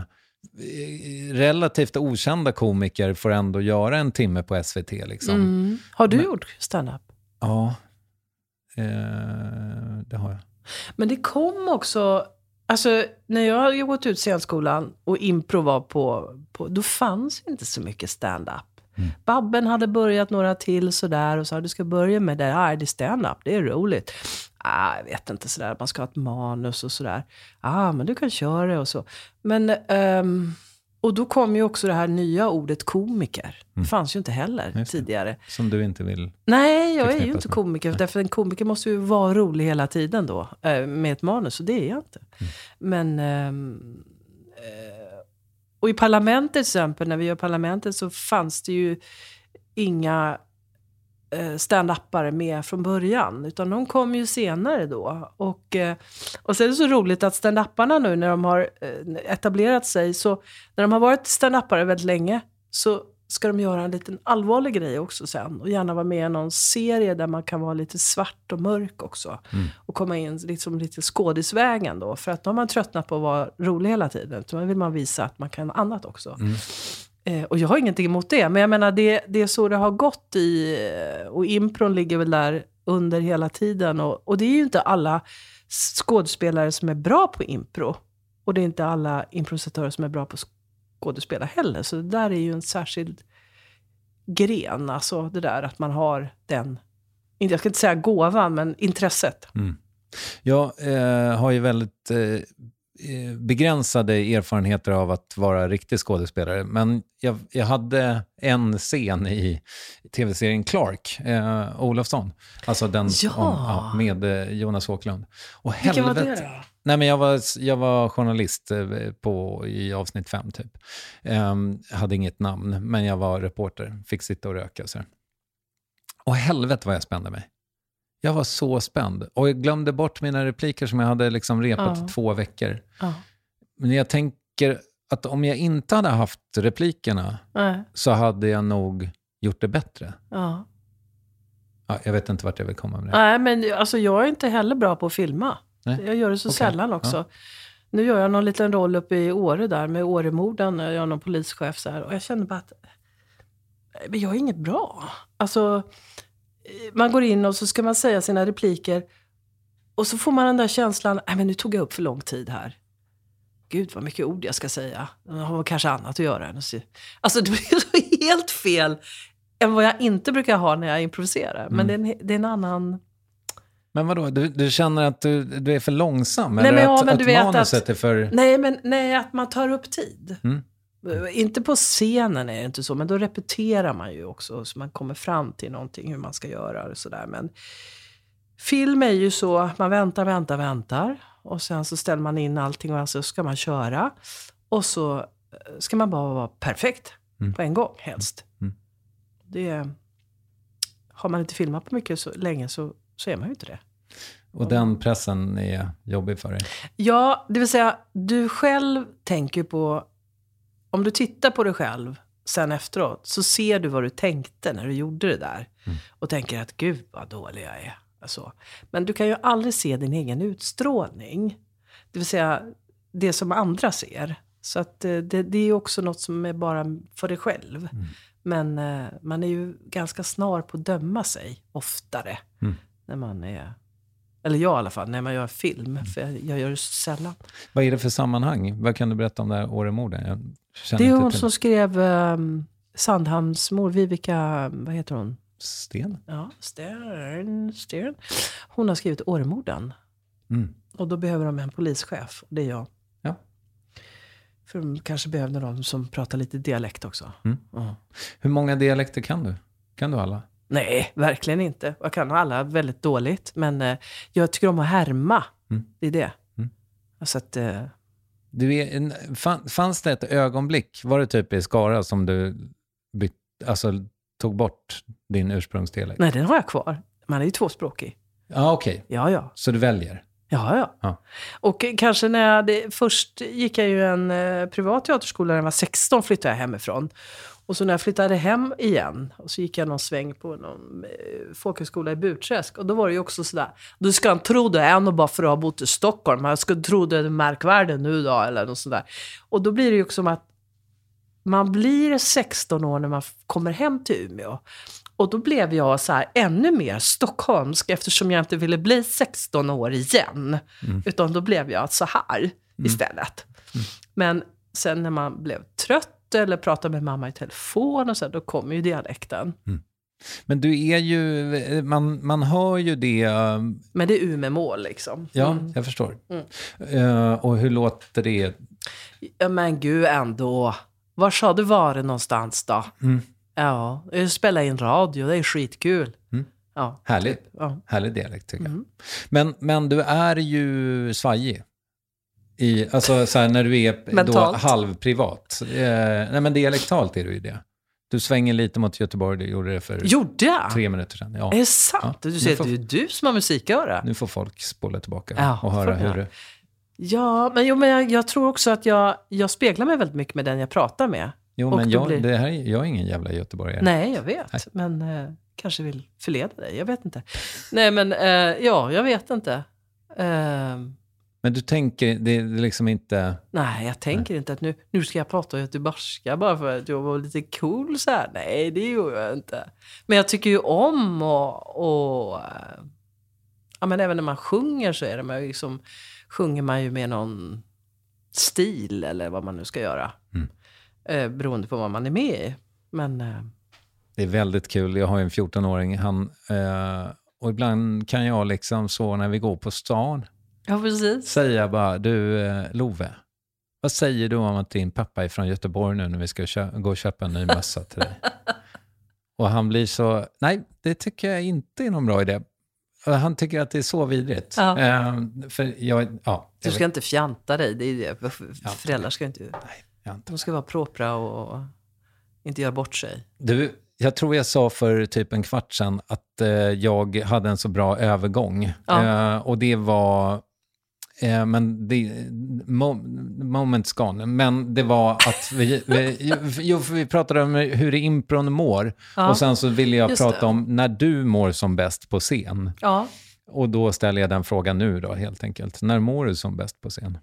Relativt okända komiker får ändå göra en timme på S V T liksom. Mm. Har du men, gjort stand-up? Ja, eh, det har jag. Men det kom också, alltså när jag hade gått ut scenskolan och impro var på, på då fanns inte så mycket stand-up. Mm. Babben hade börjat några till sådär och sa du ska börja med det här, det är stand-up, det är roligt. Ah, jag vet inte sådär, man ska ha ett manus och sådär. Ah, men du kan köra det och så. Men, um, och då kom ju också det här nya ordet komiker. Mm. Det fanns ju inte heller tidigare. Som du inte vill. Nej, jag är ju inte komiker. Nej. Därför en komiker måste ju vara rolig hela tiden då. Med ett manus, och det är jag inte. Mm. Men... Um, Och i parlamentet till exempel, när vi gör parlamentet så fanns det ju inga eh, stand-upare med från början. Utan de kom ju senare då. Och, eh, och så är det så roligt att stand-uparna nu när de har eh, etablerat sig. Så när de har varit stand-upare väldigt länge så ska de göra en liten allvarlig grej också sen. Och gärna vara med i någon serie där man kan vara lite svart och mörk också. Mm. Och komma in liksom lite skådisvägen då. För att då har man tröttnat på att vara rolig hela tiden. Så vill man visa att man kan annat också. Mm. Eh, och jag har ingenting emot det. Men jag menar, det, det är så det har gått i... Och impron ligger väl där under hela tiden. Och, och det är ju inte alla skådespelare som är bra på impro. Och det är inte alla improvisatörer som är bra på skådespelare heller. Så det där är ju en särskild gren. Alltså det där att man har den, jag ska inte säga gåvan, men intresset. Mm. Jag eh, har ju väldigt eh, begränsade erfarenheter av att vara riktig skådespelare. Men jag, jag hade en scen i tv-serien Clark, eh, Olofsson. Alltså den ja. om, ja, med eh, Jonas Åkerlund. Och vilken var det då? Nej, men jag var, jag var journalist på, i avsnitt fem typ. Um, hade inget namn, men jag var reporter. Fick sitta och röka. Så. Och helvete vad jag spände mig. Jag var så spänd. Och jag glömde bort mina repliker som jag hade liksom repat ja. i två veckor. Ja. Men jag tänker att om jag inte hade haft replikerna Nej. så hade jag nog gjort det bättre. Ja. Ja, jag vet inte vart jag vill komma med det. Nej, men alltså, jag är inte heller bra på att filma. Nej. Jag gör det så okay. sällan också. Ja. Nu gör jag någon liten roll uppe i Åre där med Åremorden. Jag är någon polischef så här. Och jag känner bara att men jag är inget bra. Alltså, man går in och så ska man säga sina repliker. Och så får man den där känslan, nej men nu tog jag upp för lång tid här. Gud vad mycket ord jag ska säga. Jag har kanske annat att göra än att se. Alltså det blir så helt fel än vad jag inte brukar ha när jag improviserar. Men mm. det, är en, det är en annan... Men vadå, du, du känner att du, du är för långsam? Nej, eller men, ja, att, men att du vet manuset att, är för... Nej, men nej, att man tar upp tid. Mm. Inte på scenen är det inte så, men då repeterar man ju också så man kommer fram till någonting hur man ska göra och sådär. Men film är ju så, man väntar, väntar, väntar och sen så ställer man in allting och så ska man köra och så ska man bara vara perfekt mm. på en gång helst. Mm. Det har man inte filmat på mycket så länge så, så är man ju inte det. Och den pressen är jobbig för dig? Ja, det vill säga, du själv tänker på, om du tittar på dig själv sen efteråt, så ser du vad du tänkte när du gjorde det där. Mm. Och tänker att gud vad dålig jag är. Alltså. Men du kan ju aldrig se din egen utstrålning. Det vill säga, det som andra ser. Så att det, det är också något som är bara för dig själv. Mm. Men eh, man är ju ganska snar på att döma sig oftare. Mm. När man är... Eller jag i alla fall, när man gör film. Mm. För jag, jag gör det så sällan. Vad är det för sammanhang? Vad kan du berätta om det här Åremorden? Det är hon till. som skrev um, Sandhamns mor, Vivica, vad heter hon? Sten? Ja, Stern, Stern. Hon har skrivit Åremorden. Mm. Och då behöver de en polischef. Och det är jag. Ja. För de kanske behöver någon som pratar lite dialekt också. Mm. Uh. Hur många dialekter kan du? Kan du alla? Nej, verkligen inte. Jag kan alla väldigt dåligt. Men eh, jag tycker om att härma. Mm. Det är det. Mm. Alltså att... Eh... Du är en, fanns det ett ögonblick, var det typ i Skara som du bytt, alltså, tog bort din ursprungsdialekt? Nej, den har jag kvar. Man är ju tvåspråkig. Ja, okej. Okay. Ja, ja. Så du väljer? Ja, ja, ja. Och kanske när jag... Det, först gick jag ju en eh, privat teaterskola när jag var sexton, flyttade jag hemifrån. Och så när jag flyttade hem igen, och så gick jag någon sväng på någon eh, folkhögskola i Burträsk. Och då var det ju också sådär, du ska inte tro det ännu bara för att ha bott i Stockholm. Jag ska tro det är märkvärdigt nu då, eller något sådär. Och då blir det ju också som att man blir sexton år när man kommer hem till Umeå. Och då blev jag så här ännu mer stockholmsk, eftersom jag inte ville bli sexton år igen. Mm. Utan då blev jag så här mm. istället. Mm. Men sen när man blev trött, eller prata med mamma i telefon och så, då kommer ju dialekten. Mm. Men du är ju, man, man hör ju det... Men det är Umemål liksom. Ja, mm. jag förstår. Mm. Uh, och hur låter det? Ja, men gud ändå. Var sa du var det någonstans då? Mm. Ja, jag spelar in radio, det är skitkul. Mm. Ja, härligt. Typ. Ja. Härlig dialekt tycker mm. jag. Men, men du är ju svajig. I, alltså så här, när du är då halvprivat. Eh, nej men dialektalt är du ju det. Du svänger lite mot Göteborg, du gjorde det för gjorde jag? tre minuter sedan. Ja. Är det sant? Ja. Du säger får, att det är du som har musiköra. Nu får folk spola tillbaka ja, och höra hur det... Ja, men, jo, men jag, jag tror också att jag, jag speglar mig väldigt mycket med den jag pratar med. Jo, men jag, blir... det här, jag är ingen jävla göteborgare. Nej, jag vet. Nej. Men eh, kanske vill förleda dig, jag vet inte. Nej, men eh, ja, jag vet inte. Eh, Men du tänker, det är liksom inte... Nej, jag tänker nej. inte att nu, nu ska jag prata göteborgska bara för att jag var lite cool så här. Nej, det gör jag inte. Men jag tycker ju om och... och ja, men även när man sjunger så är det man ju liksom... Sjunger man ju med någon stil eller vad man nu ska göra. Mm. Eh, beroende på vad man är med i. Men... Eh, det är väldigt kul. Jag har ju en fjorton-åring. Han, eh, och ibland kan jag liksom så när vi går på stan... Ja, precis. Säga bara, du eh, Love, vad säger du om att din pappa är från Göteborg nu när vi ska kö- gå och köpa en ny mössa till dig? Och han blir så, nej, det tycker jag inte är någon bra idé. Och han tycker att det är så vidrigt. Ja. Eh, för jag, ja, du ska vet. inte fjanta dig, det är det. Föräldrar ska inte, nej, de ska vara propra och inte göra bort sig. Du, jag tror jag sa för typ en kvart sedan att eh, jag hade en så bra övergång. Ja. Eh, och det var... Eh, men det, mo- moment's gone. Men det var att vi, vi, jo, vi pratade om hur impron mår. Ja. Och sen så ville jag Just prata det. om när du mår som bäst på scen. Ja. Och då ställer jag den frågan nu då helt enkelt. När mår du som bäst på scen?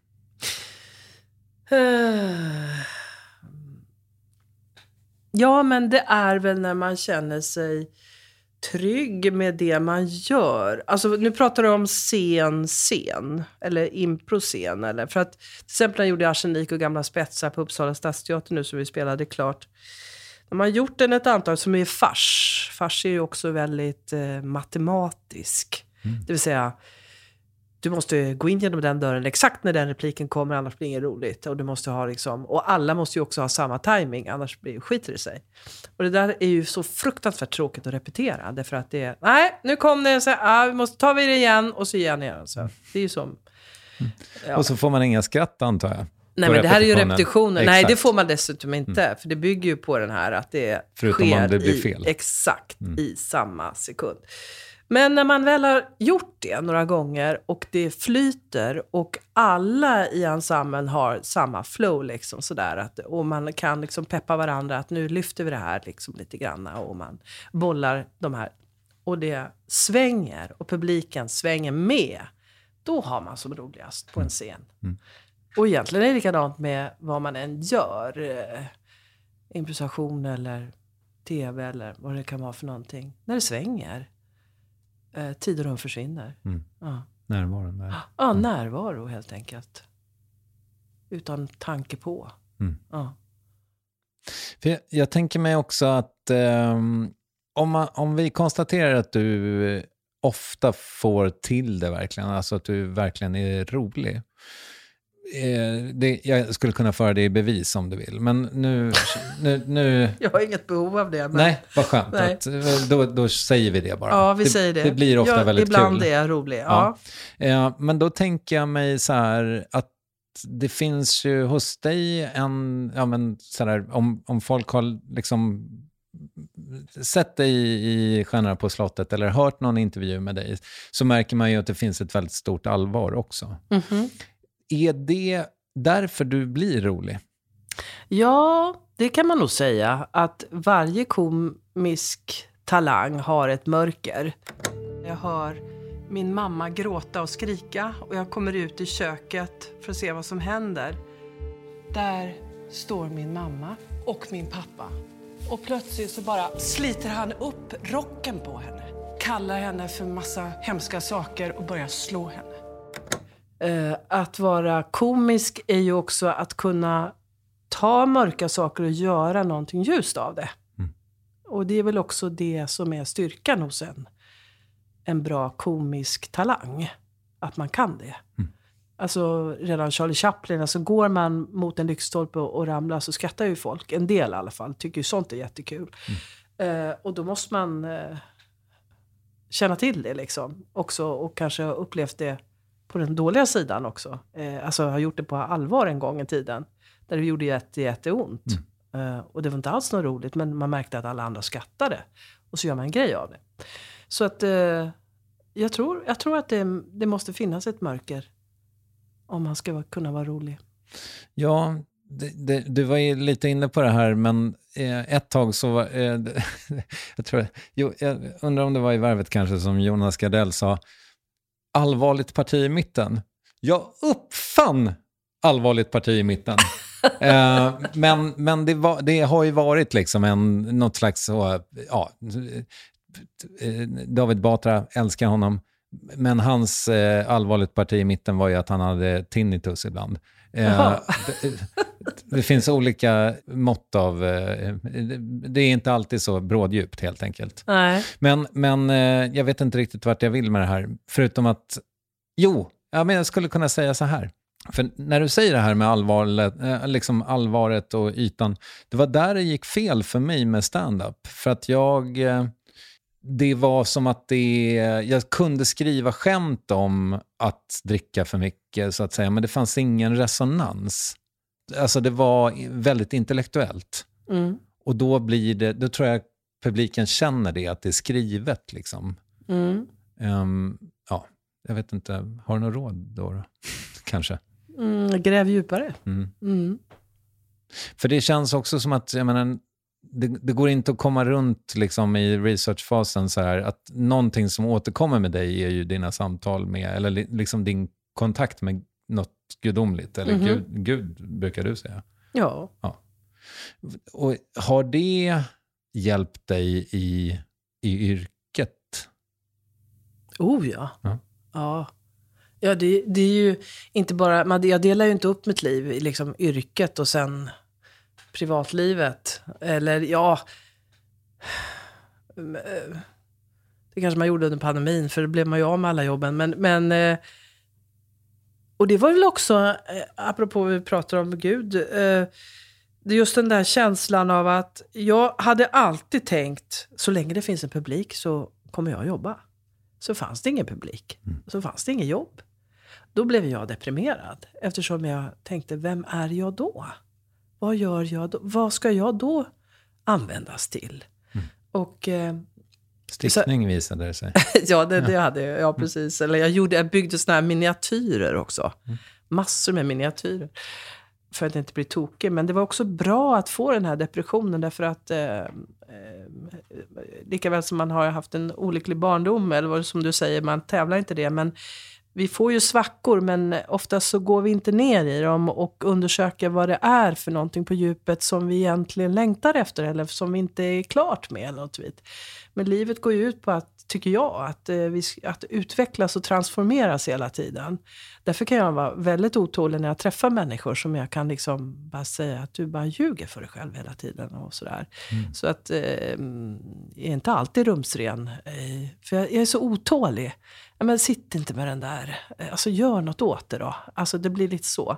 Ja, men det är väl när man känner sig trygg med det man gör. Alltså nu pratar du om scen, scen eller impro-scen. Eller, för att till exempel när jag gjorde Arsenik och gamla spetsar på Uppsala stadsteater nu som vi spelade klart. När man gjort den ett antal som är fars. Fars är ju också väldigt eh, matematisk. Mm. Det vill säga, du måste gå in genom den dörren exakt när den repliken kommer, annars blir det inget roligt. Och du måste ha liksom, och alla måste ju också ha samma timing, annars blir det skiter det sig. Och det där är ju så fruktansvärt tråkigt att repetera. Därför att det är, nej, nu kom det, så ah, vi måste ta vi det igen och så igen igen. Så det är ju som... Mm. Ja. Och så får man inga skratt antar jag. Nej, men det här är ju repetitioner. Nej, det får man dessutom inte. Mm. För det bygger ju på den här att det Förutom sker om det blir i, fel. exakt Mm. i samma sekund. Men när man väl har gjort det några gånger och det flyter och alla i ensemblen har samma flow liksom sådär att, och man kan liksom peppa varandra att nu lyfter vi det här liksom lite grann och man bollar de här och det svänger och publiken svänger med, då har man som roligast på en scen. Mm. Och egentligen är det likadant med vad man än gör, eh, improvisation eller tv eller vad det kan vara för någonting. När det svänger. Eh, tid och rum försvinner. Mm. Ja. Närvaron där. Ja, närvaro helt enkelt. Utan tanke på. Mm. Ja. För jag, jag tänker mig också att eh, om, man, om vi konstaterar att du ofta får till det verkligen, alltså att du verkligen är rolig. Eh, det, jag skulle kunna föra det i bevis om du vill, men nu... nu, nu jag har inget behov av det. Men... Nej, vad skönt. Nej. Att, då, då säger vi det bara. Ja, vi det, säger det. Det blir ofta jag, väldigt ibland kul. Ibland är jag rolig, ja. ja. Eh, men då tänker jag mig så här att det finns ju hos dig en... Ja, men så här, om, om folk har liksom sett dig i Stjärnorna på slottet eller hört någon intervju med dig, så märker man ju att det finns ett väldigt stort allvar också. Mm-hmm. Är det därför du blir rolig? Ja, det kan man nog säga. Att varje komisk talang har ett mörker. Jag hör min mamma gråta och skrika och jag kommer ut i köket för att se vad som händer. Där står min mamma och min pappa. Och plötsligt så bara sliter han upp rocken på henne. Kallar henne för massa hemska saker och börjar slå henne. Uh, att vara komisk är ju också att kunna ta mörka saker och göra någonting ljust av det. Mm. Och det är väl också det som är styrkan hos en, en bra komisk talang. Att man kan det. Mm. Alltså redan Charlie Chaplin, alltså går man mot en lyktstolpe och, och ramlar så skrattar ju folk. En del i alla fall tycker ju sånt är jättekul. Mm. Uh, och då måste man uh, känna till det liksom också och kanske ha upplevt det på den dåliga sidan också. Eh, alltså har gjort det på allvar en gång i tiden. Där det gjorde jätte, jätteont. Mm. Eh, och det var inte alls något roligt. Men man märkte att alla andra skrattade. Och så gör man en grej av det. Så att eh, jag, tror, jag tror att det, det måste finnas ett mörker. Om man ska kunna vara rolig. Ja, det, det, du var ju lite inne på det här. Men eh, ett tag så var... Eh, jag, tror, jo, jag undrar om det var i Värvet kanske som Jonas Gardell sa. Allvarligt parti i mitten. Jag uppfann allvarligt parti i mitten. eh, men men det, var, det har ju varit liksom en, något slags så, ja, David Batra, älskar honom. Men hans eh, allvarligt parti i mitten var ju att han hade tinnitus ibland. Eh, det, det finns olika mått av... Eh, det är inte alltid så bråddjupt helt enkelt. Nej. Men, men eh, jag vet inte riktigt vart jag vill med det här. Förutom att... Jo, ja, men jag skulle kunna säga så här. För när du säger det här med allvaret, eh, liksom allvaret och ytan. Det var där det gick fel för mig med stand-up. För att jag... Eh, det var som att det, jag kunde skriva skämt om att dricka för mycket så att säga, men det fanns ingen resonans. Alltså det var väldigt intellektuellt. Mm. Och då blir det, då tror jag publiken känner det, att det är skrivet liksom. Mm. Um, ja, jag vet inte, har du något råd då? då? Kanske. Mm, gräv djupare. Mm. Mm. För det känns också som att, jag menar, Det, det går inte att komma runt liksom i researchfasen så här, att någonting som återkommer med dig är ju dina samtal med, eller liksom din kontakt med något gudomligt, eller mm-hmm. Gud, Gud brukar du säga. Ja. ja. Och har det hjälpt dig i, i yrket? Oh ja. Ja, ja. ja det, det är ju inte bara, man, jag delar ju inte upp mitt liv i liksom yrket och sen privatlivet. Eller ja, det kanske man gjorde under pandemin, för det blev man ju av med alla jobben. Men, men och det var väl också, apropå vi pratar om Gud, det är just den där känslan av att jag hade alltid tänkt, så länge det finns en publik så kommer jag jobba. Så fanns det ingen publik. Så fanns det ingen jobb. Då blev jag deprimerad. Eftersom jag tänkte, vem är jag då? Vad gör jag då? Vad ska jag då användas till? Mm. Och... Eh, Stickning visade det sig. ja, det, det hade jag. Ja, precis. Eller jag, gjorde, jag byggde såna här miniatyrer också. Mm. Massor med miniatyrer. För att inte bli tokig. Men det var också bra att få den här depressionen. Därför att... Eh, eh, lika väl som man har haft en olycklig barndom. Eller vad som du säger, man tävlar inte det. Men vi får ju svackor. Men oftast så går vi inte ner i dem. Och undersöker vad det är för någonting på djupet. Som vi egentligen längtar efter. Eller som vi inte är klart med. Eller något vid. Men livet går ju ut på att, tycker jag, att, eh, vi, att utvecklas och transformeras hela tiden. Därför kan jag vara väldigt otålig när jag träffar människor som jag kan liksom bara säga att du bara ljuger för dig själv hela tiden och sådär. Mm. Så att eh, jag är inte alltid rumsren. Eh, för jag, jag är så otålig. Ja, men sitt inte med den där. Alltså gör något åt det då. Alltså det blir lite så.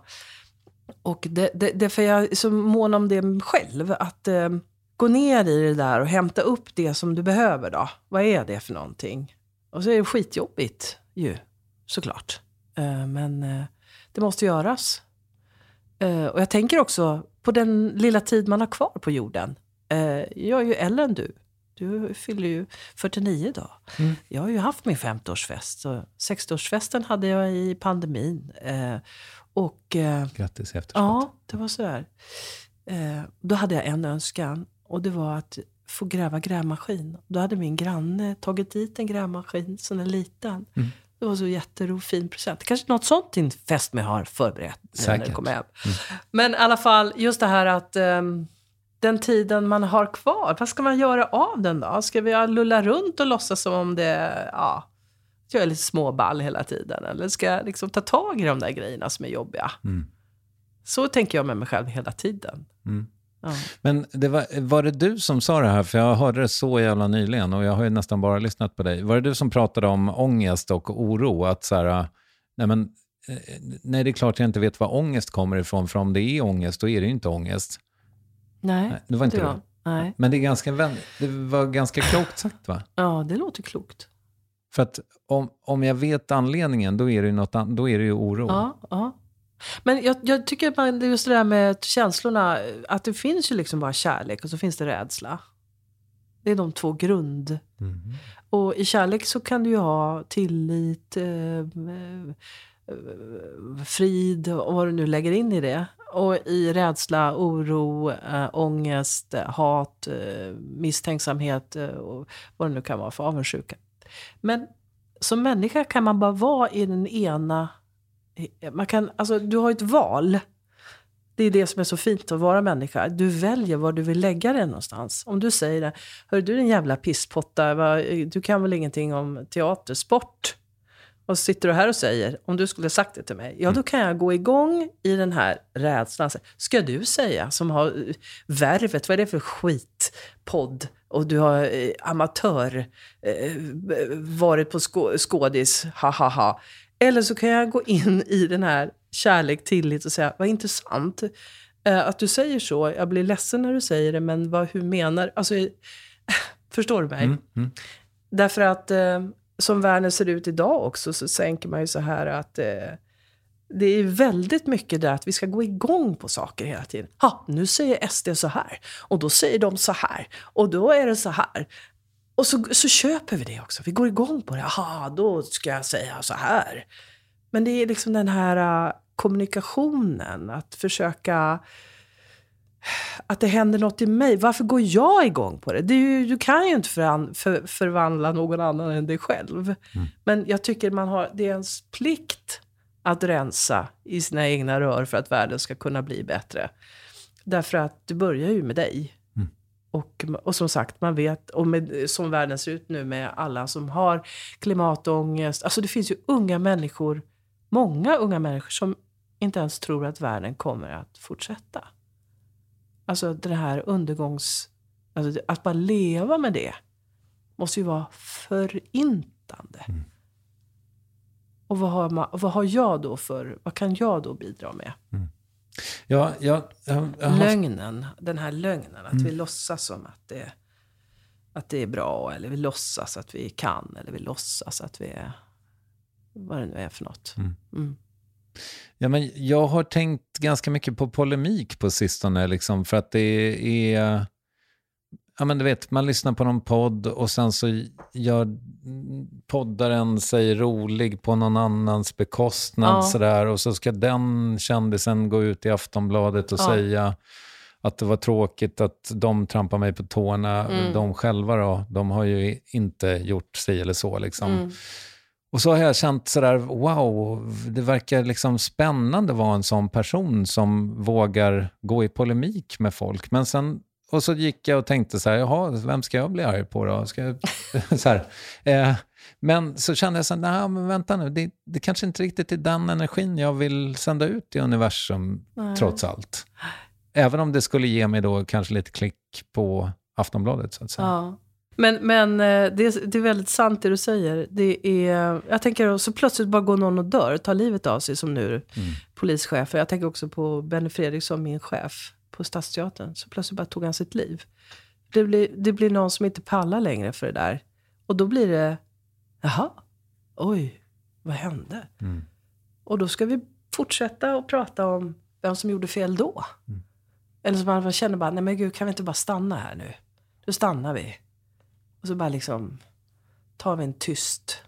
Och det, det, därför jag är så mån om det själv. Att... Eh, Gå ner i det där och hämta upp det som du behöver då. Vad är det för någonting? Och så är det skitjobbigt ju, såklart. Uh, men uh, det måste göras. Uh, och jag tänker också på den lilla tid man har kvar på jorden. Uh, jag är ju äldre än du. Du fyller ju fyrtionio då. Mm. Jag har ju haft min femtioårsfest. Så sextioårsfesten hade jag i pandemin. Uh, och, uh, Grattis i efterskott. Ja, det var så här. Uh, då hade jag en önskan. Och det var att få gräva grävmaskin. Då hade min granne tagit dit en grävmaskin, sån där liten. Mm. Det var så jättero fin present. Kanske något sånt din fest med har förberett. Säkert. När det kommer hem. Mm. Men i alla fall, just det här att um, den tiden man har kvar, vad ska man göra av den då? Ska vi lulla runt och låtsas som om det, ja, jag är lite småball hela tiden? Eller ska jag liksom ta tag i de där grejerna som är jobbiga? Mm. Så tänker jag med mig själv hela tiden. Mm. Ja. Men det var, var det du som sa det här? För jag hörde det så jävla nyligen och jag har ju nästan bara lyssnat på dig. Var det du som pratade om ångest och oro? Att så här, nej, men, nej det är klart jag inte vet var ångest kommer ifrån. För om det är ångest, då är det ju inte ångest. Nej, nej det var inte det. Var. Nej. Men det, är ganska, det var ganska klokt sagt, va? Ja, det låter klokt. För att om, om jag vet anledningen, då är det ju, något, då är det ju oro. Ja, ja. Men jag, jag tycker att man, just det där med känslorna, att det finns ju liksom bara kärlek och så finns det rädsla. Det är de två grund. Mm. Och i kärlek så kan du ju ha tillit, eh, eh, frid och vad du nu lägger in i det. Och i rädsla, oro, äh, ångest, hat, äh, misstänksamhet äh, och vad det nu kan vara för avundsjuka. Men som människa kan man bara vara i den ena... Man kan, alltså, du har ett val. Det är det som är så fint att vara människa. Du väljer var du vill lägga det någonstans. Om du säger det, hör du din jävla pisspotta, va? Du kan väl ingenting om teatersport. Och så sitter du här och säger, om du skulle sagt det till mig, ja då kan jag gå igång i den här rädslan. Ska du säga, som har värvet, vad är det för skitpodd? Och du har eh, amatör eh, varit på skå- skådis, ha ha ha. Eller så kan jag gå in i den här kärlek, tillit och säga, vad intressant eh, att du säger så. Jag blir ledsen när du säger det, men vad, hur menar... Alltså, eh, förstår du mig? Mm, mm. Därför att eh, som världen ser ut idag också så tänker man ju så här att eh, det är väldigt mycket där att vi ska gå igång på saker hela tiden. Ha, nu säger S D så här och då säger de så här och då är det så här. Och så, så köper vi det också. Vi går igång på det. Aha, då ska jag säga så här. Men det är liksom den här uh, kommunikationen. Att försöka... Att det händer något i mig. Varför går jag igång på det? det är ju, du kan ju inte för, för, förvandla någon annan än dig själv. Mm. Men jag tycker man har, det är ens plikt att rensa i sina egna rör för att världen ska kunna bli bättre. Därför att det börjar ju med dig. Och, och som sagt, man vet, och med, som världen ser ut nu med alla som har klimatångest. Alltså det finns ju unga människor, många unga människor som inte ens tror att världen kommer att fortsätta. Alltså det här undergångs... Alltså att bara leva med det måste ju vara förintande. Mm. Och vad har, man, vad har jag då för... Vad kan jag då bidra med? Mm. Ja, jag, jag, jag har... Lögnen, den här lögnen, att mm. vi låtsas som att det, att det är bra, eller vi låtsas att vi kan, eller vi låtsas att vi är... vad det nu är för något. Mm. Mm. Ja, men jag har tänkt ganska mycket på polemik på sistone. Liksom, för att det är... Ja, men du vet, man lyssnar på någon podd och sen så gör poddaren sig rolig på någon annans bekostnad. Ja. Sådär, och så ska den kändisen gå ut i Aftonbladet och Ja. säga att det var tråkigt att de trampar mig på tårna. Mm. De själva då, de har ju inte gjort sig eller så liksom. Mm. Och så har jag känt sådär, wow, det verkar liksom spännande att vara en sån person som vågar gå i polemik med folk. Men sen, och så gick jag och tänkte så här, jaha, vem ska jag bli arg på då? Ska jag, så här, eh, men så kände jag så här, nej men vänta nu, det, det kanske inte riktigt är den energin jag vill sända ut i universum, Nej. trots allt. Även om det skulle ge mig då kanske lite klick på Aftonbladet så att säga. Ja. Men, men det, är, det är väldigt sant det du säger. Det är, jag tänker så plötsligt bara går någon och dör, tar livet av sig som nu Mm. polischefer. Jag tänker också på Benny Fredriksson, min chef på Stadsteatern. Så plötsligt bara tog han sitt liv. Det blir, det blir någon som inte pallar längre för det där. Och då blir det, jaha, oj, vad hände? Mm. Och då ska vi fortsätta att prata om vem som gjorde fel då. Mm. Eller så man känner bara, nej men gud, kan vi inte bara stanna här nu? Då stannar vi. Och så bara liksom tar vi en tyst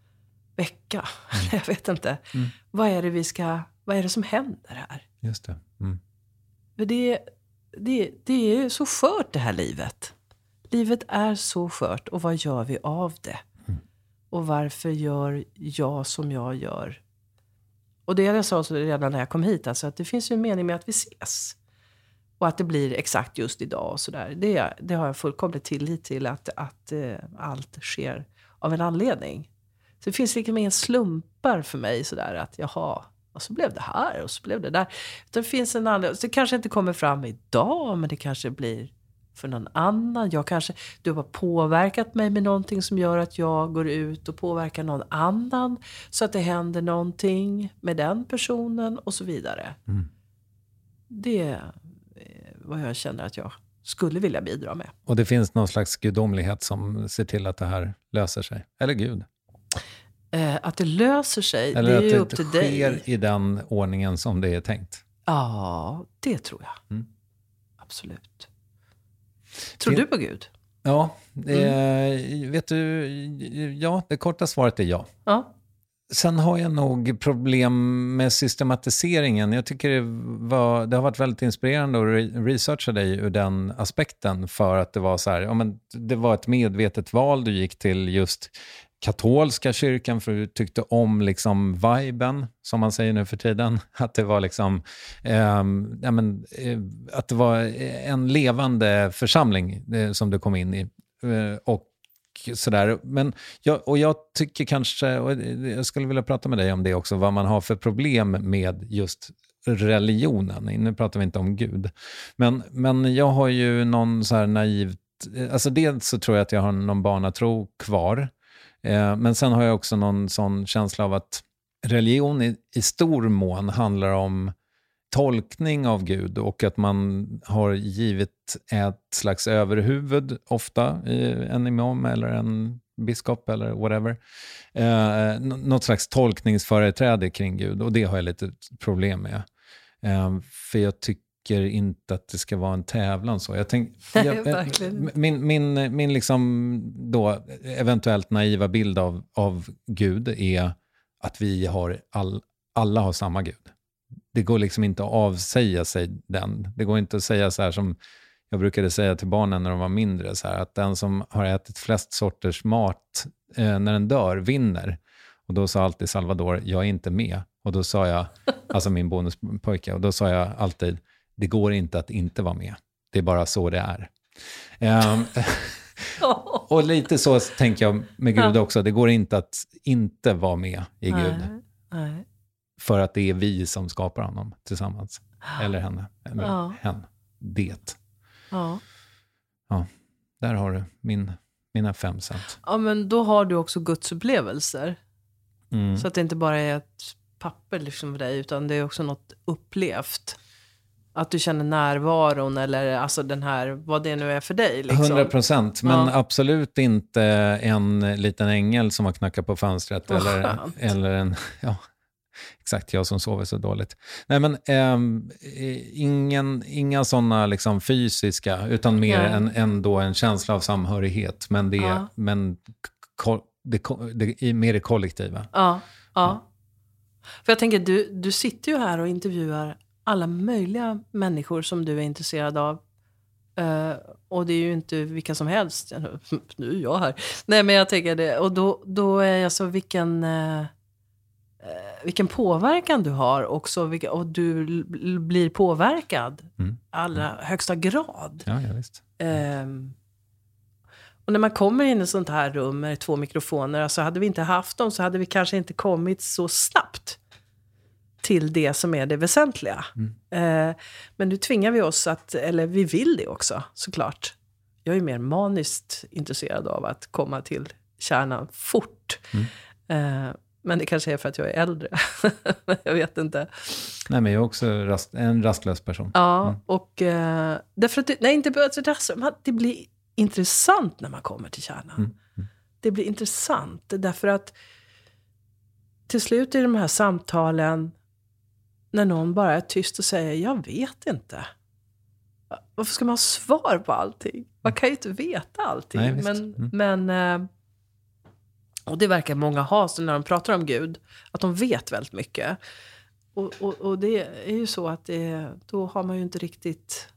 vecka. Mm. Jag vet inte. Mm. Vad är det vi ska, vad är det som händer här? Just det. Mm. För det, det, det är så skört det här livet. Livet är så skört. Och vad gör vi av det? Mm. Och varför gör jag som jag gör? Och det jag sa så redan när jag kom hit. Alltså att det finns ju en mening med att vi ses. Och att det blir exakt just idag och sådär. Det, det har jag fullkomligt tillit till. Att, att eh, allt sker av en anledning. Så det finns liksom ingen slumpar för mig sådär. Att jaha, och så blev det här och så blev det där. Utan det finns en anledning. Så det kanske inte kommer fram idag. Men det kanske blir för någon annan. Jag kanske, du har påverkat mig med någonting som gör att jag går ut och påverkar någon annan. Så att det händer någonting med den personen och så vidare. Mm. Det är vad jag känner att jag skulle vilja bidra med. Och det finns någon slags gudomlighet som ser till att det här löser sig. Eller Gud. Eh, att det löser sig, Eller det är att ju det upp till sker dig. i den ordningen som det är tänkt. Ja, det tror jag. Mm. Absolut. Tror det... du på Gud? Ja, eh, vet du, ja, det korta svaret är ja. Ja. Sen har jag nog problem med systematiseringen. Jag tycker det, var, det har varit väldigt inspirerande att re- researcha dig ur den aspekten, för att det var så här, ja, men det var ett medvetet val. Du gick till just katolska kyrkan för du tyckte om liksom viben, som man säger nu för tiden. Att det var liksom eh, ja, men, eh, att det var en levande församling eh, som du kom in i. Eh, och sådär. Men jag, och jag tycker kanske, och jag skulle vilja prata med dig om det också, vad man har för problem med just religionen. Nu pratar vi inte om Gud. Men, men jag har ju någon så här naivt, alltså dels så tror jag att jag har någon barnatro kvar. Eh, men sen har jag också någon sån känsla av att religion i, i stor mån handlar om tolkning av Gud, och att man har givit ett slags överhuvud, ofta en imam eller en biskop eller whatever, eh, något slags tolkningsföreträde kring Gud, och det har jag lite problem med. Eh, för jag tycker inte att det ska vara en tävlan så. Jag tänk, jag, min min, min liksom då eventuellt naiva bild av, av Gud är att vi har all, alla har samma Gud. Det går liksom inte att avsäga sig den. Det går inte att säga så här som jag brukade säga till barnen när de var mindre. Så här, att den som har ätit flest sorters mat eh, när den dör vinner. Och då sa alltid Salvador, jag är inte med. Och då sa jag, alltså min bonuspojke, och då sa jag alltid, det går inte att inte vara med. Det är bara så det är. Um, och lite så tänker jag med Gud också. Det går inte att inte vara med i Nej. Gud. Nej. För att det är vi som skapar honom tillsammans. Eller henne. Eller Ja. hen. Det. Ja. Ja, där har du min, mina fem cent. Ja, men då har du också gudsupplevelser. Mm. Så att det inte bara är ett papper liksom för dig, utan det är också något upplevt. Att du känner närvaron eller alltså den här, vad det nu är för dig. Liksom. hundra procent, men ja. absolut inte en liten ängel som har knackat på fönstret. Vad eller, skönt. eller en, ja, exakt, jag som sover så dåligt. Nej, men ähm, ingen, inga sådana liksom fysiska, utan mer Nej. en, ändå en känsla av samhörighet. Men det, Ja. men ko, det, det är mer det kollektiva. Ja, ja. För jag tänker, du, du sitter ju här och intervjuar alla möjliga människor som du är intresserad av. Uh, och det är ju inte vilka som helst. Nu är jag här. Nej, men jag tänker det. Och då, då är jag så vilken... Uh, vilken påverkan du har också. Vilka, och du l- blir påverkad. Mm. Allra högsta grad. Ja, ja, visst. Um, och när man kommer in i ett sånt här rum med två mikrofoner, alltså hade vi inte haft dem så hade vi kanske inte kommit så snabbt till det som är det väsentliga. Mm. Uh, men nu tvingar vi oss att, eller vi vill det också, såklart. Jag är mer maniskt intresserad av att komma till kärnan fort. Mm. Uh, men det kanske är för att jag är äldre. Jag vet inte. Nej, men jag är också rast, en rastlös person. Ja, mm. och uh, därför att det, nej, inte bara det blir intressant när man kommer till kärnan. Mm. Mm. Det blir intressant därför att till slut i de här samtalen när någon bara är tyst och säger jag vet inte. Varför ska man ha svar på allting? Man kan ju inte veta allting. Nej, men, mm. men uh, och det verkar många ha så när de pratar om Gud. Att de vet väldigt mycket. Och, och, och det är ju så att det, då har man ju inte riktigt...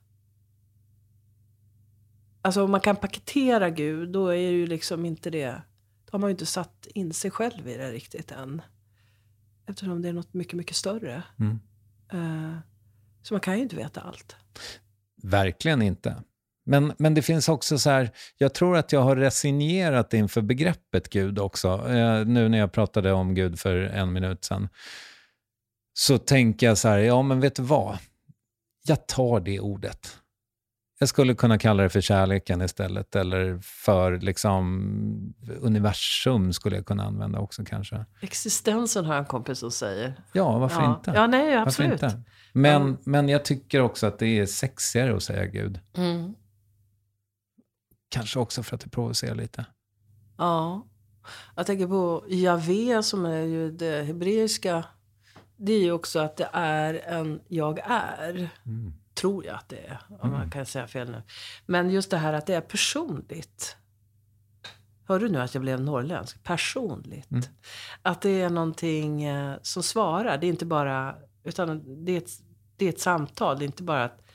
Alltså om man kan paketera Gud, då är det ju liksom inte det... Då har man ju inte satt in sig själv i det riktigt än. Eftersom det är något mycket, mycket större. Mm. Uh, så man kan ju inte veta allt. Verkligen inte. Men, men det finns också så här, jag tror att jag har resignerat inför begreppet Gud också. Eh, nu när jag pratade om Gud för en minut sedan. Så tänker jag så här, ja men vet du vad? Jag tar det ordet. Jag skulle kunna kalla det för kärleken istället. Eller för liksom universum skulle jag kunna använda också kanske. Existensen har en kompis som säger. Ja, varför ja. inte? Ja, nej, absolut. Varför inte? Men, ja. men jag tycker också att det är sexigare att säga Gud. Mm. Kanske också för att det provocerar lite. Ja. Jag tänker på Javé som är ju det hebreiska. Det är ju också att det är en jag är. Mm. Tror jag att det är. Om mm. man kan säga fel nu. Men just det här att det är personligt. Hör du nu att jag blev norrländsk? Personligt. Mm. Att det är någonting eh, som svarar. Det är inte bara... Utan det är ett, det är ett samtal. Det är inte bara att...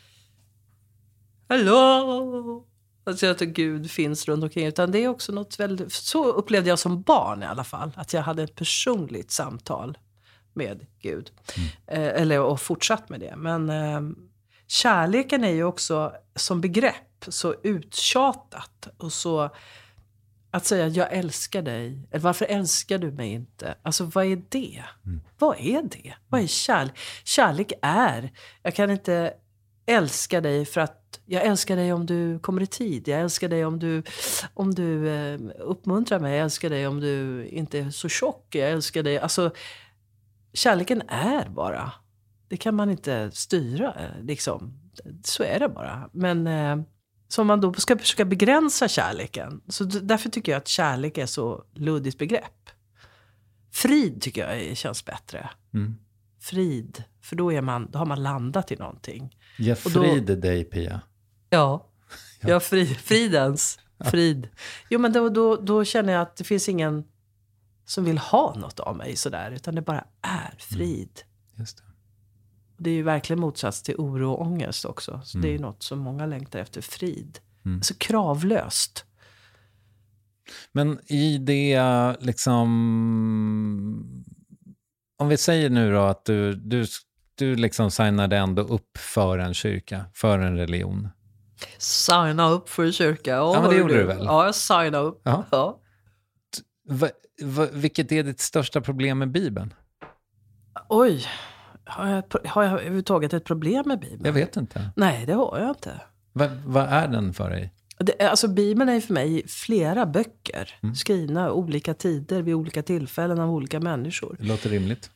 Hallå! Alltså att Gud finns runt omkring. Utan det är också något väldigt... Så upplevde jag som barn i alla fall. Att jag hade ett personligt samtal med Gud. Mm. Eh, eller och fortsatt med det. Men eh, kärleken är ju också som begrepp så uttjatat. Och så... Att säga jag älskar dig. Eller varför älskar du mig inte? Alltså vad är det? Mm. Vad är det? Vad är kärlek? Kärlek är... Jag kan inte älska dig för att... Jag älskar dig om du kommer i tid. Jag älskar dig om du, om du eh, uppmuntrar mig. Jag älskar dig om du inte är så tjock. Jag älskar dig. Alltså, kärleken är bara. Det kan man inte styra. Liksom. Så är det bara. Men... Eh, Så om man då ska försöka begränsa kärleken. Så därför tycker jag att kärlek är så luddigt begrepp. Frid tycker jag känns bättre. Mm. Frid. För då, är man, då har man landat i någonting. Jag frider dig, Pia. Ja, ja. Jag fri, fridens. Frid. Jo, men då, då, då känner jag att det finns ingen som vill ha något av mig sådär. Utan det bara är frid. Mm. Just det. Det är ju verkligen motsats till oro och ångest också. Så mm. det är ju något som många längtar efter, frid. Mm. Alltså kravlöst. Men i det liksom... Om vi säger nu då att du, du, du liksom signade ändå upp för en kyrka, för en religion. Signa upp för en kyrka? Ja, ja men det gjorde du, du väl? Ja, jag signade upp. Ja. Ja. Va, va, vilket är ditt största problem med Bibeln? Oj... Har jag, har jag överhuvudtaget ett problem med Bibeln? Jag vet inte. Nej, det har jag inte. Va, vad är den för dig? Det, alltså Bibeln är för mig flera böcker. Mm. Skrivna olika tider vid olika tillfällen av olika människor. Det låter rimligt.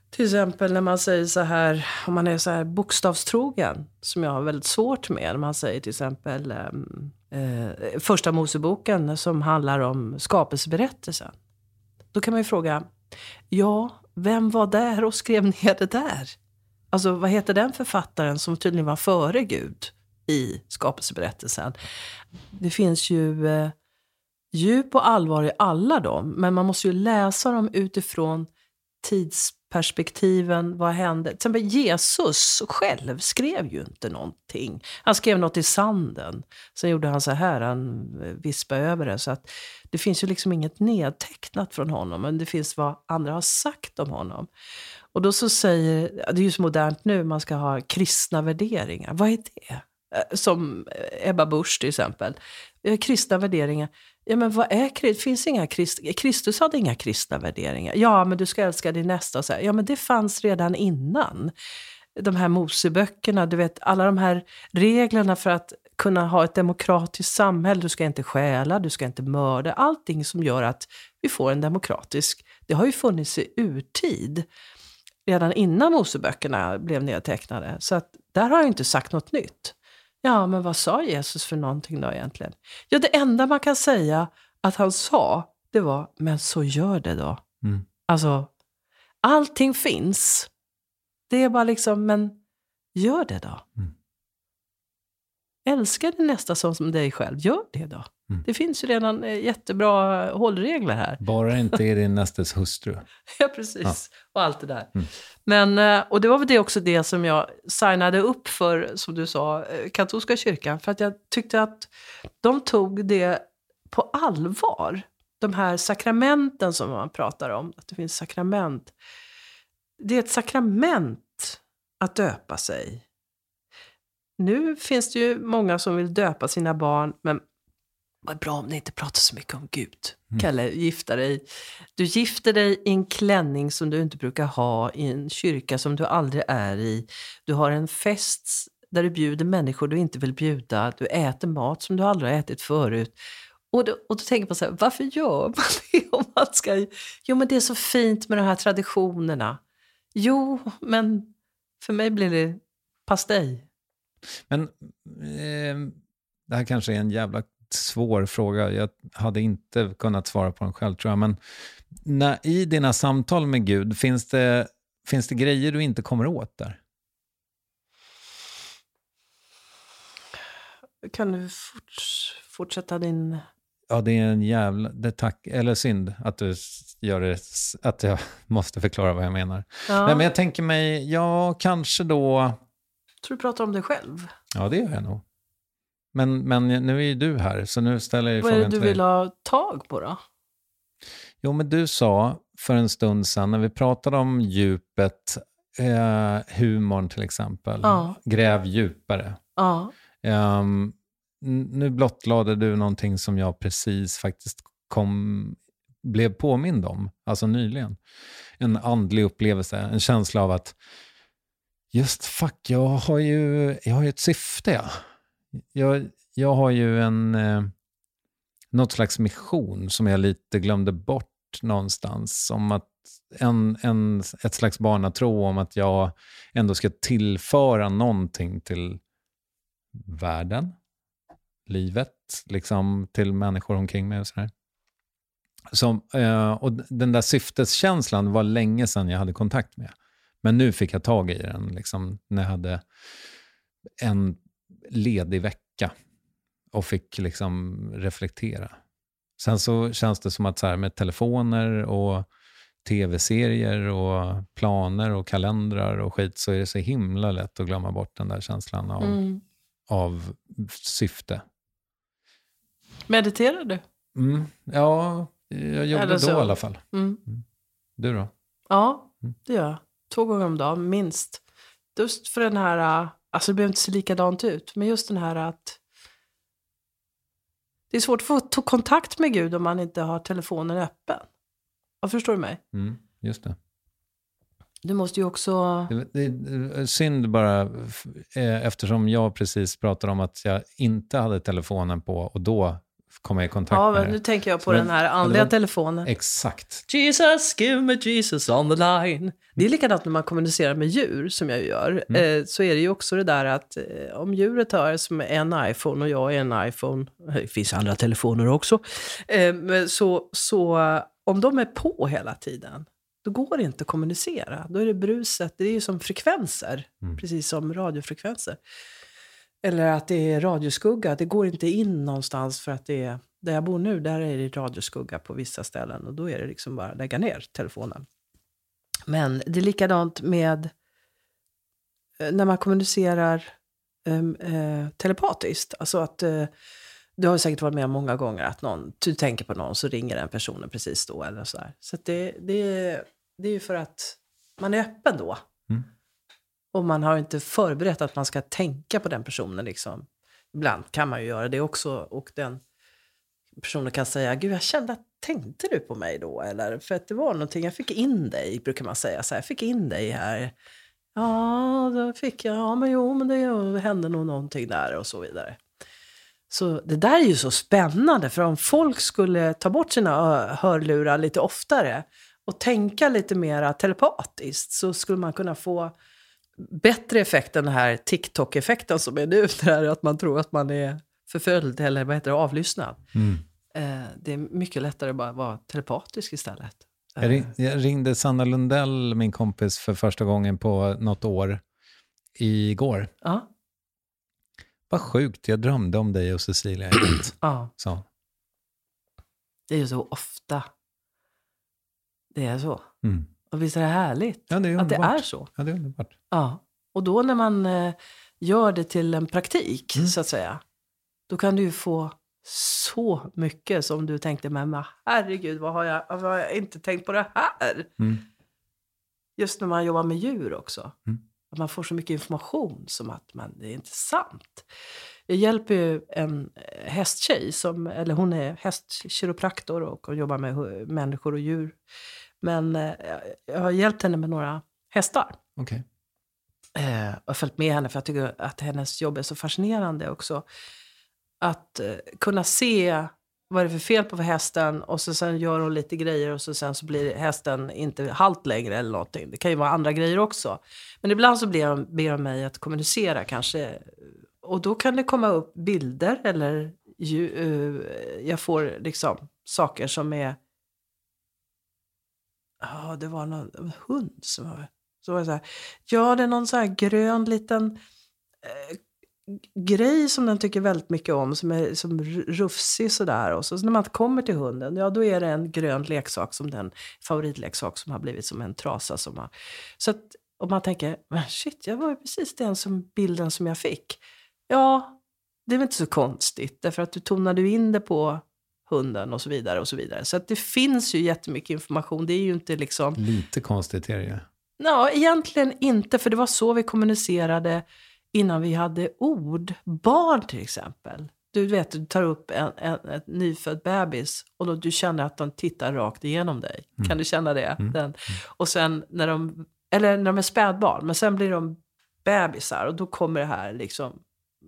Till exempel när man säger så här, om man är så här bokstavstrogen, som jag har väldigt svårt med. När man säger till exempel eh, första Moseboken som handlar om skapelseberättelsen. Då kan man ju fråga, ja, vem var där och skrev ner det där? Alltså, vad heter den författaren som tydligen var före Gud i skapelseberättelsen? Det finns ju eh, djup och allvar i alla dem, men man måste ju läsa dem utifrån tidsperspektiven. Vad hände? Till exempel Jesus själv skrev ju inte någonting. Han skrev något i sanden. Sen gjorde han så här, han vispade över det. Så att det finns ju liksom inget nedtecknat från honom, men det finns vad andra har sagt om honom. Och då så säger, det är ju så modernt nu, man ska ha kristna värderingar. Vad är det? Som Ebba Busch till exempel. Kristna värderingar. Ja, men vad är det? Finns inga krist, Kristus hade inga kristna värderingar. Ja, men du ska älska din nästa och så här. Ja, men det fanns redan innan. De här Moseböckerna, du vet, alla de här reglerna för att kunna ha ett demokratiskt samhälle. Du ska inte stjäla, du ska inte mörda. Allting som gör att vi får en demokratisk, det har ju funnits i urtid. Redan innan Moseböckerna blev nedtecknade. Så att där har jag inte sagt något nytt. Ja, men vad sa Jesus för någonting då egentligen? Ja, det enda man kan säga att han sa, det var, men så gör det då. Mm. Alltså, allting finns. Det är bara liksom, men gör det då. Mm. Älskar din nästa som dig själv, gör det då. Mm. Det finns ju redan jättebra hållregler här. Bara inte är din nästas hustru. Ja, precis. Ja. Och allt det där. Mm. Men, och det var väl det också det som jag signade upp för, som du sa, katolska kyrkan. För att jag tyckte att de tog det på allvar. De här sakramenten som man pratar om. Att det finns sakrament. Det är ett sakrament att döpa sig. Nu finns det ju många som vill döpa sina barn, men vad bra om ni inte pratar så mycket om Gud. Mm. Kalle, gifta dig. Du gifter dig i en klänning som du inte brukar ha, i en kyrka som du aldrig är i. Du har en fest där du bjuder människor du inte vill bjuda. Du äter mat som du aldrig har ätit förut. Och då, och då tänker man så här, varför gör man det om man ska... Jo, men det är så fint med de här traditionerna. Jo, men för mig blir det pastej. Men eh, det här kanske är en jävla svår fråga. Jag hade inte kunnat svara på den själv, tror jag. Men när, i dina samtal med Gud, finns det, finns det grejer du inte kommer åt där? Kan du forts- fortsätta din... Ja, det är en jävla... Det tack, eller synd att du gör det, att jag måste förklara vad jag menar. Ja. Nej, men jag tänker mig, ja, kanske då... Tror du pratar om dig själv? Ja, det gör jag nog. Men, men nu är ju du här, så nu ställer jag vad frågan är det till du dig. vill ha tag på då? Jo, men du sa för en stund sedan när vi pratade om djupet, eh, humorn till exempel, Ja. gräv djupare. Ja. Um, nu blottlade du någonting som jag precis faktiskt kom, blev påmind om, alltså nyligen. En andlig upplevelse, en känsla av att just fuck, jag har ju, jag har ju ett syfte. Ja. Jag, jag har ju en eh, något slags mission som jag lite glömde bort någonstans. Om att en, en, ett slags barnatro om att jag ändå ska tillföra någonting till världen, livet, liksom till människor omkring mig och sådär. Som, eh, och den där syfteskänslan var länge sedan jag hade kontakt med. Men nu fick jag tag i den liksom, när jag hade en ledig vecka och fick liksom reflektera. Sen så känns det som att så här, med telefoner och tv-serier och planer och kalendrar och skit, så är det så himla lätt att glömma bort den där känslan av, Mm. av syfte. Mediterar du? Mm, ja, jag gjorde Eller då så. i alla fall. Mm. Du då? Ja, det gör jag. Två gånger om dagen, minst. Just för den här, alltså det behöver inte se likadant ut, men just den här att det är svårt att få ta kontakt med Gud om man inte har telefonen öppen. Jag förstår du mig? Mm, just det. Du måste ju också... Det, det, det är synd bara eh, eftersom jag precis pratade om att jag inte hade telefonen på och då komma i kontakt ja, med men det. nu tänker jag på Så den här men, andliga var, telefonen. Exakt. Jesus, give me Jesus on the line. Det är likadant när man kommunicerar med djur, som jag gör. Mm. Eh, så är det ju också det där att eh, om djuret har som en iPhone och jag är en iPhone, det finns andra telefoner också, eh, så, så om de är på hela tiden, då går det inte att kommunicera. Då är det bruset, det är ju som frekvenser, mm. precis som radiofrekvenser. Eller att det är radioskugga, det går inte in någonstans för att det är, där jag bor nu, där är det radioskugga på vissa ställen. Och då är det liksom bara lägga ner telefonen. Men det är likadant med när man kommunicerar um, uh, telepatiskt. Alltså att uh, du har säkert varit med många gånger att någon, du tänker på någon så ringer den personen precis då. Eller så där. Så att det, det, det är ju för att man är öppen då. Mm. Och man har inte förberett att man ska tänka på den personen liksom. Ibland kan man ju göra det också. Och den personen kan säga, gud jag kände att, tänkte du på mig då? Eller för att det var någonting, jag fick in dig, brukar man säga. Så här, jag fick in dig här. Ja, då fick jag, ja men jo, men det hände nog någonting där och så vidare. Så det där är ju så spännande. För om folk skulle ta bort sina hörlurar lite oftare och tänka lite mer telepatiskt, så skulle man kunna få bättre effekt än den här TikTok-effekten som är nu, där att man tror att man är förföljd eller vad heter det, avlyssnad. Mm. Eh, det är mycket lättare att bara vara telepatisk istället. Jag, ring, jag ringde Sanna Lundell, min kompis, för första gången på något år igår. Ja. Vad sjukt, jag drömde om dig och Cecilia. Ja. Så. Det är ju så ofta. Det är så. Mm. Och visst är det härligt ja, det är att det är så. Ja, det är underbart. Ja. Och då när man eh, gör det till en praktik, mm. så att säga, då kan du ju få så mycket som du tänkte med mig. Herregud, vad har jag, vad har jag inte tänkt på det här? Mm. Just när man jobbar med djur också. Mm. Att man får så mycket information som att man, det är inte sant. Jag hjälper ju en hästtjej, som, eller hon är hästkiropraktor och jobbar med människor och djur. Men eh, jag har hjälpt henne med några hästar. Okay. Eh, och har följt med henne för jag tycker att hennes jobb är så fascinerande också. Att eh, kunna se vad det är för fel på för hästen och så sen gör hon lite grejer och så sen så blir hästen inte halt längre eller någonting. Det kan ju vara andra grejer också. Men ibland så ber de, ber de mig att kommunicera kanske. Och då kan det komma upp bilder eller ju, uh, jag får liksom saker som är... Ja, det var någon en hund som var... Så var det så här, ja, det är någon så här grön liten eh, grej som den tycker väldigt mycket om. Som är som rufsig sådär. Och så, så när man kommer till hunden, ja då är det en grön leksak som den favoritleksak som har blivit som en trasa. Som har, så att, och man tänker, men shit, jag var ju precis den som bilden som jag fick. Ja, det är väl inte så konstigt. Därför att du tonade in det på hunden och så vidare och så vidare. Så att det finns ju jättemycket information. Det är ju inte liksom... Lite konstigt är det ju. Ja, egentligen inte. För det var så vi kommunicerade innan vi hade ord. Barn till exempel. Du vet, du tar upp en, en, en nyfödd bebis och då du känner att de tittar rakt igenom dig. Mm. Kan du känna det? Mm. Den. Och sen när de... Eller när de är spädbarn. Men sen blir de bebisar och då kommer det här liksom...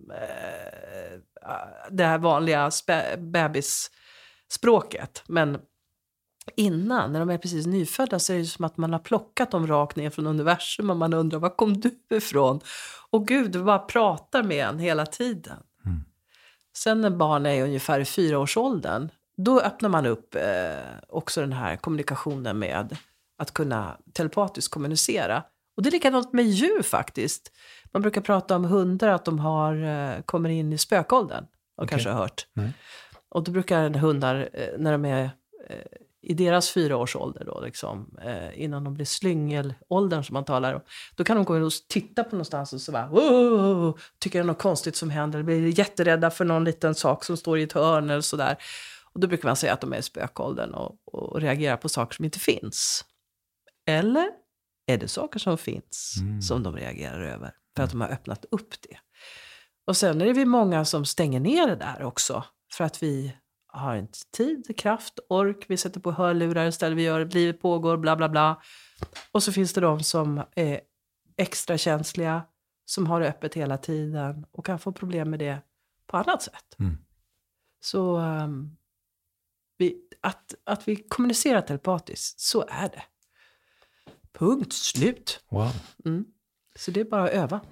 Eh, det här vanliga spä, bebisspråket. Men innan, när de är precis nyfödda, så är det som att man har plockat dem rakt ner från universum och man undrar, var kom du ifrån? Och Gud, du bara pratar med en hela tiden. Mm. Sen när barn är ungefär i fyraårsåldern, då öppnar man upp eh, också den här kommunikationen med att kunna telepatiskt kommunicera. Och det är likadant med djur faktiskt. Man brukar prata om hundar, att de har, eh, kommer in i spökåldern. Och okay. kanske har hört. Mm. Och då brukar hundar, eh, när de är eh, i deras fyra års ålder då, liksom, eh, innan de blir slyngelåldern som man talar om, då kan de gå in och titta på någonstans och så bara, oh, tycker det är något konstigt som händer. De blir jätterädda för någon liten sak som står i ett hörn eller sådär. Och då brukar man säga att de är i spökåldern och, och reagerar på saker som inte finns. Eller är det saker som finns mm. som de reagerar över? För att de har öppnat upp det. Och sen är det vi många som stänger ner det där också. För att vi har inte tid, kraft, ork. Vi sätter på hörlurar istället. Vi gör, livet pågår, bla bla bla. Och så finns det de som är extra känsliga. Som har det öppet hela tiden. Och kan få problem med det på annat sätt. Mm. Så um, vi, att, att vi kommunicerar telepatiskt, så är det. Punkt, slut. Wow. Mm. Så det är bara att öva.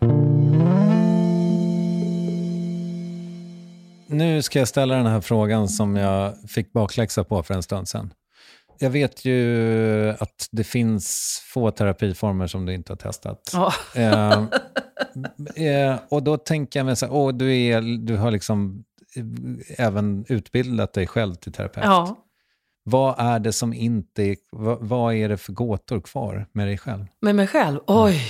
Nu ska jag ställa den här frågan som jag fick bakläxa på för en stund sedan. Jag vet ju att det finns få terapiformer som du inte har testat. Ja. eh, eh, och då tänker jag mig så här, åh, du, är, du har liksom även utbildat dig själv till terapeut. Ja. Vad är det som inte är, vad, vad är det för gåtor kvar med dig själv? Med mig själv? Oj.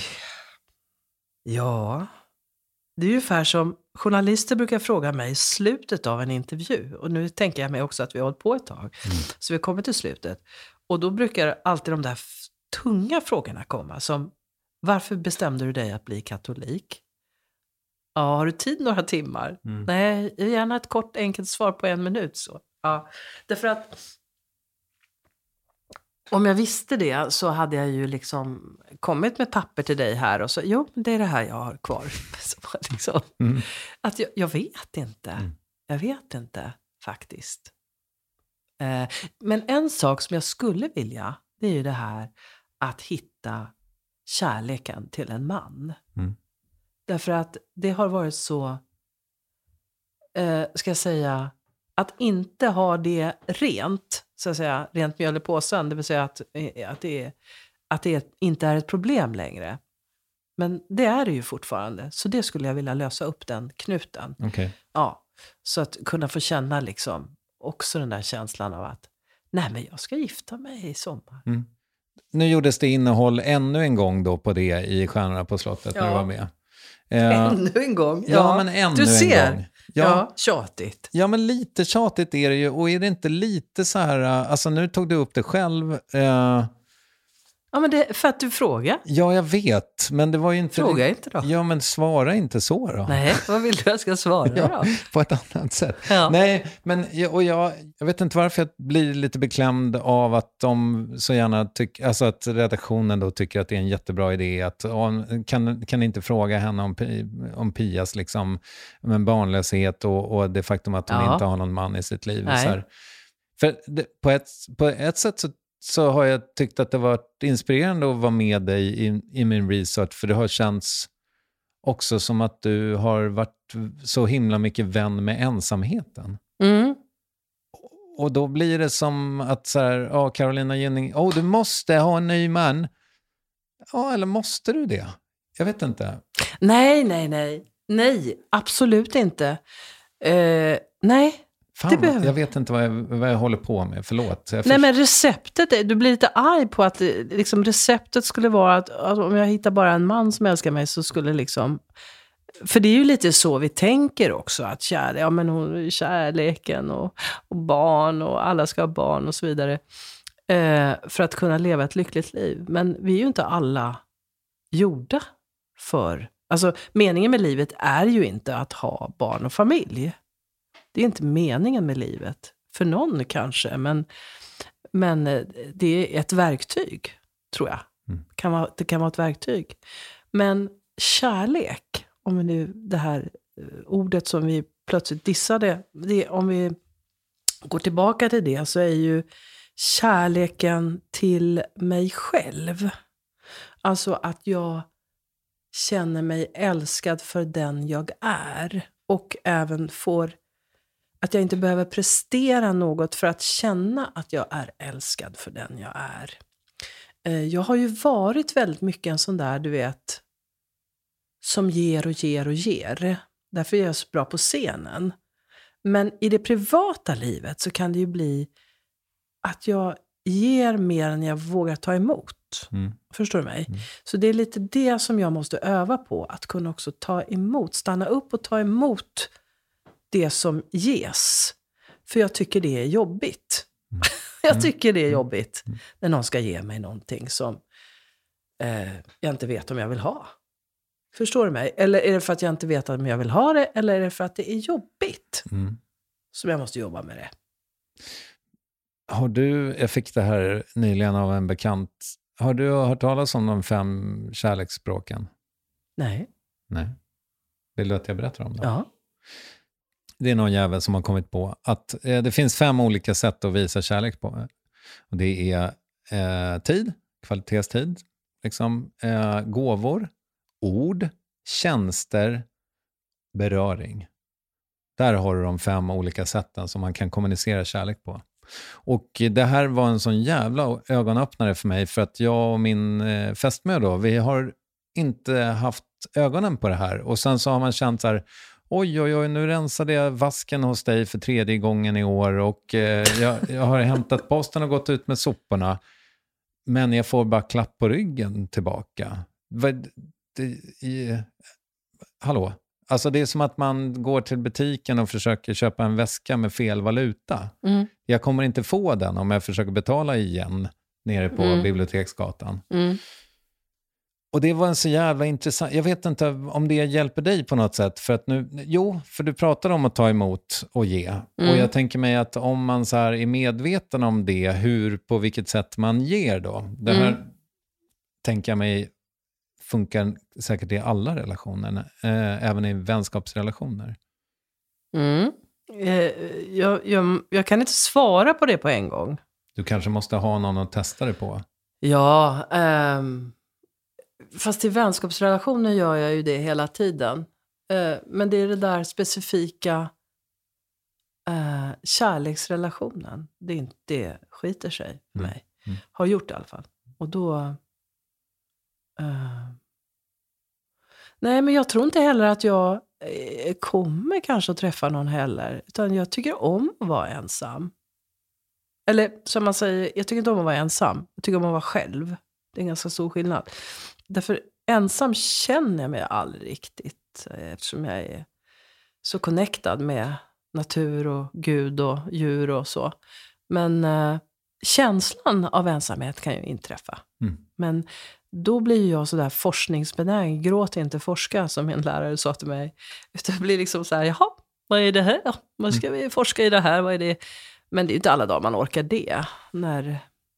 Ja. Det är ju ungefär som journalister brukar fråga mig i slutet av en intervju. Och nu tänker jag mig också att vi har hållit på ett tag. Mm. Så vi kommer till slutet. Och då brukar alltid de där f- tunga frågorna komma. Som, varför bestämde du dig att bli katolik? Ja, har du tid några timmar? Mm. Nej, gärna ett kort enkelt svar på en minut. Så. Ja, därför att om jag visste det så hade jag ju liksom kommit med papper till dig här och så, jo, det är det här jag har kvar. Så liksom, mm. Att jag, jag vet inte. Mm. Jag vet inte faktiskt. Eh, men en sak som jag skulle vilja, det är ju det här att hitta kärleken till en man. Mm. Därför att det har varit så, eh, ska jag säga, att inte ha det rent, så att säga, rent mjöl i påsen, det vill säga att, att, det, att det inte är ett problem längre. Men det är det ju fortfarande. Så det skulle jag vilja lösa upp, den knuten. Okay. Ja, så att kunna få känna liksom också den där känslan av att nej, men jag ska gifta mig i sommar. Mm. Nu gjordes det innehåll ännu en gång då på det i Stjärnorna på slottet, ja. När du var med. Ännu en gång. Ja, ja men ännu du ser. en gång. Ja. ja, tjatigt. Ja, men lite tjatigt är det ju. Och är det inte lite så här, alltså nu tog du upp det själv. Eh... Ja, men det för att du frågar. Ja, jag vet. Men det var ju inte... Fråga inte då. Ja, men svara inte så då. Nej, vad vill du jag ska svara ja, då? På ett annat sätt. Ja. Nej, men och jag, jag vet inte varför jag blir lite beklämd av att de så gärna tycker, alltså att redaktionen då tycker att det är en jättebra idé att kan, kan inte fråga henne om, om Pias liksom, men barnlöshet och, och det faktum att hon ja. inte har någon man i sitt liv. Så här. För det, på, ett, på ett sätt så så har jag tyckt att det var inspirerande att vara med dig i, i min research, för det har känts också som att du har varit så himla mycket vän med ensamheten. Mm. Och då blir det som att så här, ja, Carolina Gynning, åh, du måste ha en ny man. Ja, eller måste du det? Jag vet inte. Nej, nej, nej. Nej, absolut inte. Uh, nej. Fan, jag vet inte vad jag, vad jag håller på med, förlåt. Jag Nej, men receptet, du blir lite arg på att liksom, receptet skulle vara att, att om jag hittar bara en man som älskar mig så skulle liksom, för det är ju lite så vi tänker också, att kär, ja, men hon, kärleken och, och barn och alla ska ha barn och så vidare eh, för att kunna leva ett lyckligt liv. Men vi är ju inte alla gjorda för, alltså meningen med livet är ju inte att ha barn och familj. Det är inte meningen med livet. För någon kanske. Men, men det är ett verktyg, tror jag. Mm. Kan vara, det kan vara ett verktyg. Men kärlek, om vi nu det här ordet som vi plötsligt dissade. Det, om vi går tillbaka till det, så är ju kärleken till mig själv. Alltså att jag känner mig älskad för den jag är. Och även får att jag inte behöver prestera något för att känna att jag är älskad för den jag är. Jag har ju varit väldigt mycket en sån där, du vet, som ger och ger och ger. Därför är jag så bra på scenen. Men i det privata livet så kan det ju bli att jag ger mer än jag vågar ta emot. Mm. Förstår du mig? Mm. Så det är lite det som jag måste öva på. Att kunna också ta emot, stanna upp och ta emot det som ges. För jag tycker det är jobbigt. Mm. jag tycker det är jobbigt mm. när någon ska ge mig någonting som eh, jag inte vet om jag vill ha. Förstår du mig? Eller är det för att jag inte vet om jag vill ha det? Eller är det för att det är jobbigt mm. som jag måste jobba med det? Har du, jag fick det här nyligen av en bekant. Har du hört talas om de fem kärleksspråken? Nej. Nej. Vill du att jag berättar om det? Ja. det är någon jävel som har kommit på att eh, det finns fem olika sätt att visa kärlek på. Och det är eh, tid, kvalitetstid, liksom, eh, gåvor, ord, tjänster, beröring. Där har du de fem olika sätten som man kan kommunicera kärlek på. Och det här var en sån jävla ögonöppnare för mig, för att jag och min eh, fästmö då, vi har inte haft ögonen på det här. Och sen så har man känt så här, oj oj oj, nu rensade jag vasken hos dig för tredje gången i år och eh, jag, jag har hämtat posten och gått ut med soporna. Men jag får bara klapp på ryggen tillbaka. Vad, det, i, hallå? Alltså det är som att man går till butiken och försöker köpa en väska med fel valuta. Mm. Jag kommer inte få den om jag försöker betala igen nere på Mm. Biblioteksgatan. Mm. Och det var en så jävla intressant... Jag vet inte om det hjälper dig på något sätt. För att nu, jo, för du pratar om att ta emot och ge. Mm. Och jag tänker mig att om man så här är medveten om det, hur, på vilket sätt man ger då. Det här Mm. tänker jag mig funkar säkert i alla relationer. Eh, även i vänskapsrelationer. Mm. Eh, jag, jag, jag kan inte svara på det på en gång. Du kanske måste ha någon att testa det på. Ja, ehm, fast i vänskapsrelationer gör jag ju det hela tiden. Eh, men det är det där specifika eh, kärleksrelationen. Det, är inte, det skiter sig för Mm. mig. Mm. Har gjort i alla fall. Och då... Eh, nej, men jag tror inte heller att jag eh, kommer kanske att träffa någon heller. Utan jag tycker om att vara ensam. Eller som man säger, jag tycker inte om att vara ensam. Jag tycker om att vara själv. Det är en ganska stor skillnad. Därför ensam känner jag mig aldrig riktigt. Eftersom jag är så connectad med natur och Gud och djur och så. Men eh, känslan av ensamhet kan ju inträffa. Mm. Men då blir jag så där forskningsbenägen. Gråt inte, forska, som min lärare sa till mig. Utan det blir liksom så här, jaha, vad är det här? Vad ska vi forska i det här? Vad är det? Men det är ju inte alla dagar man orkar det. När...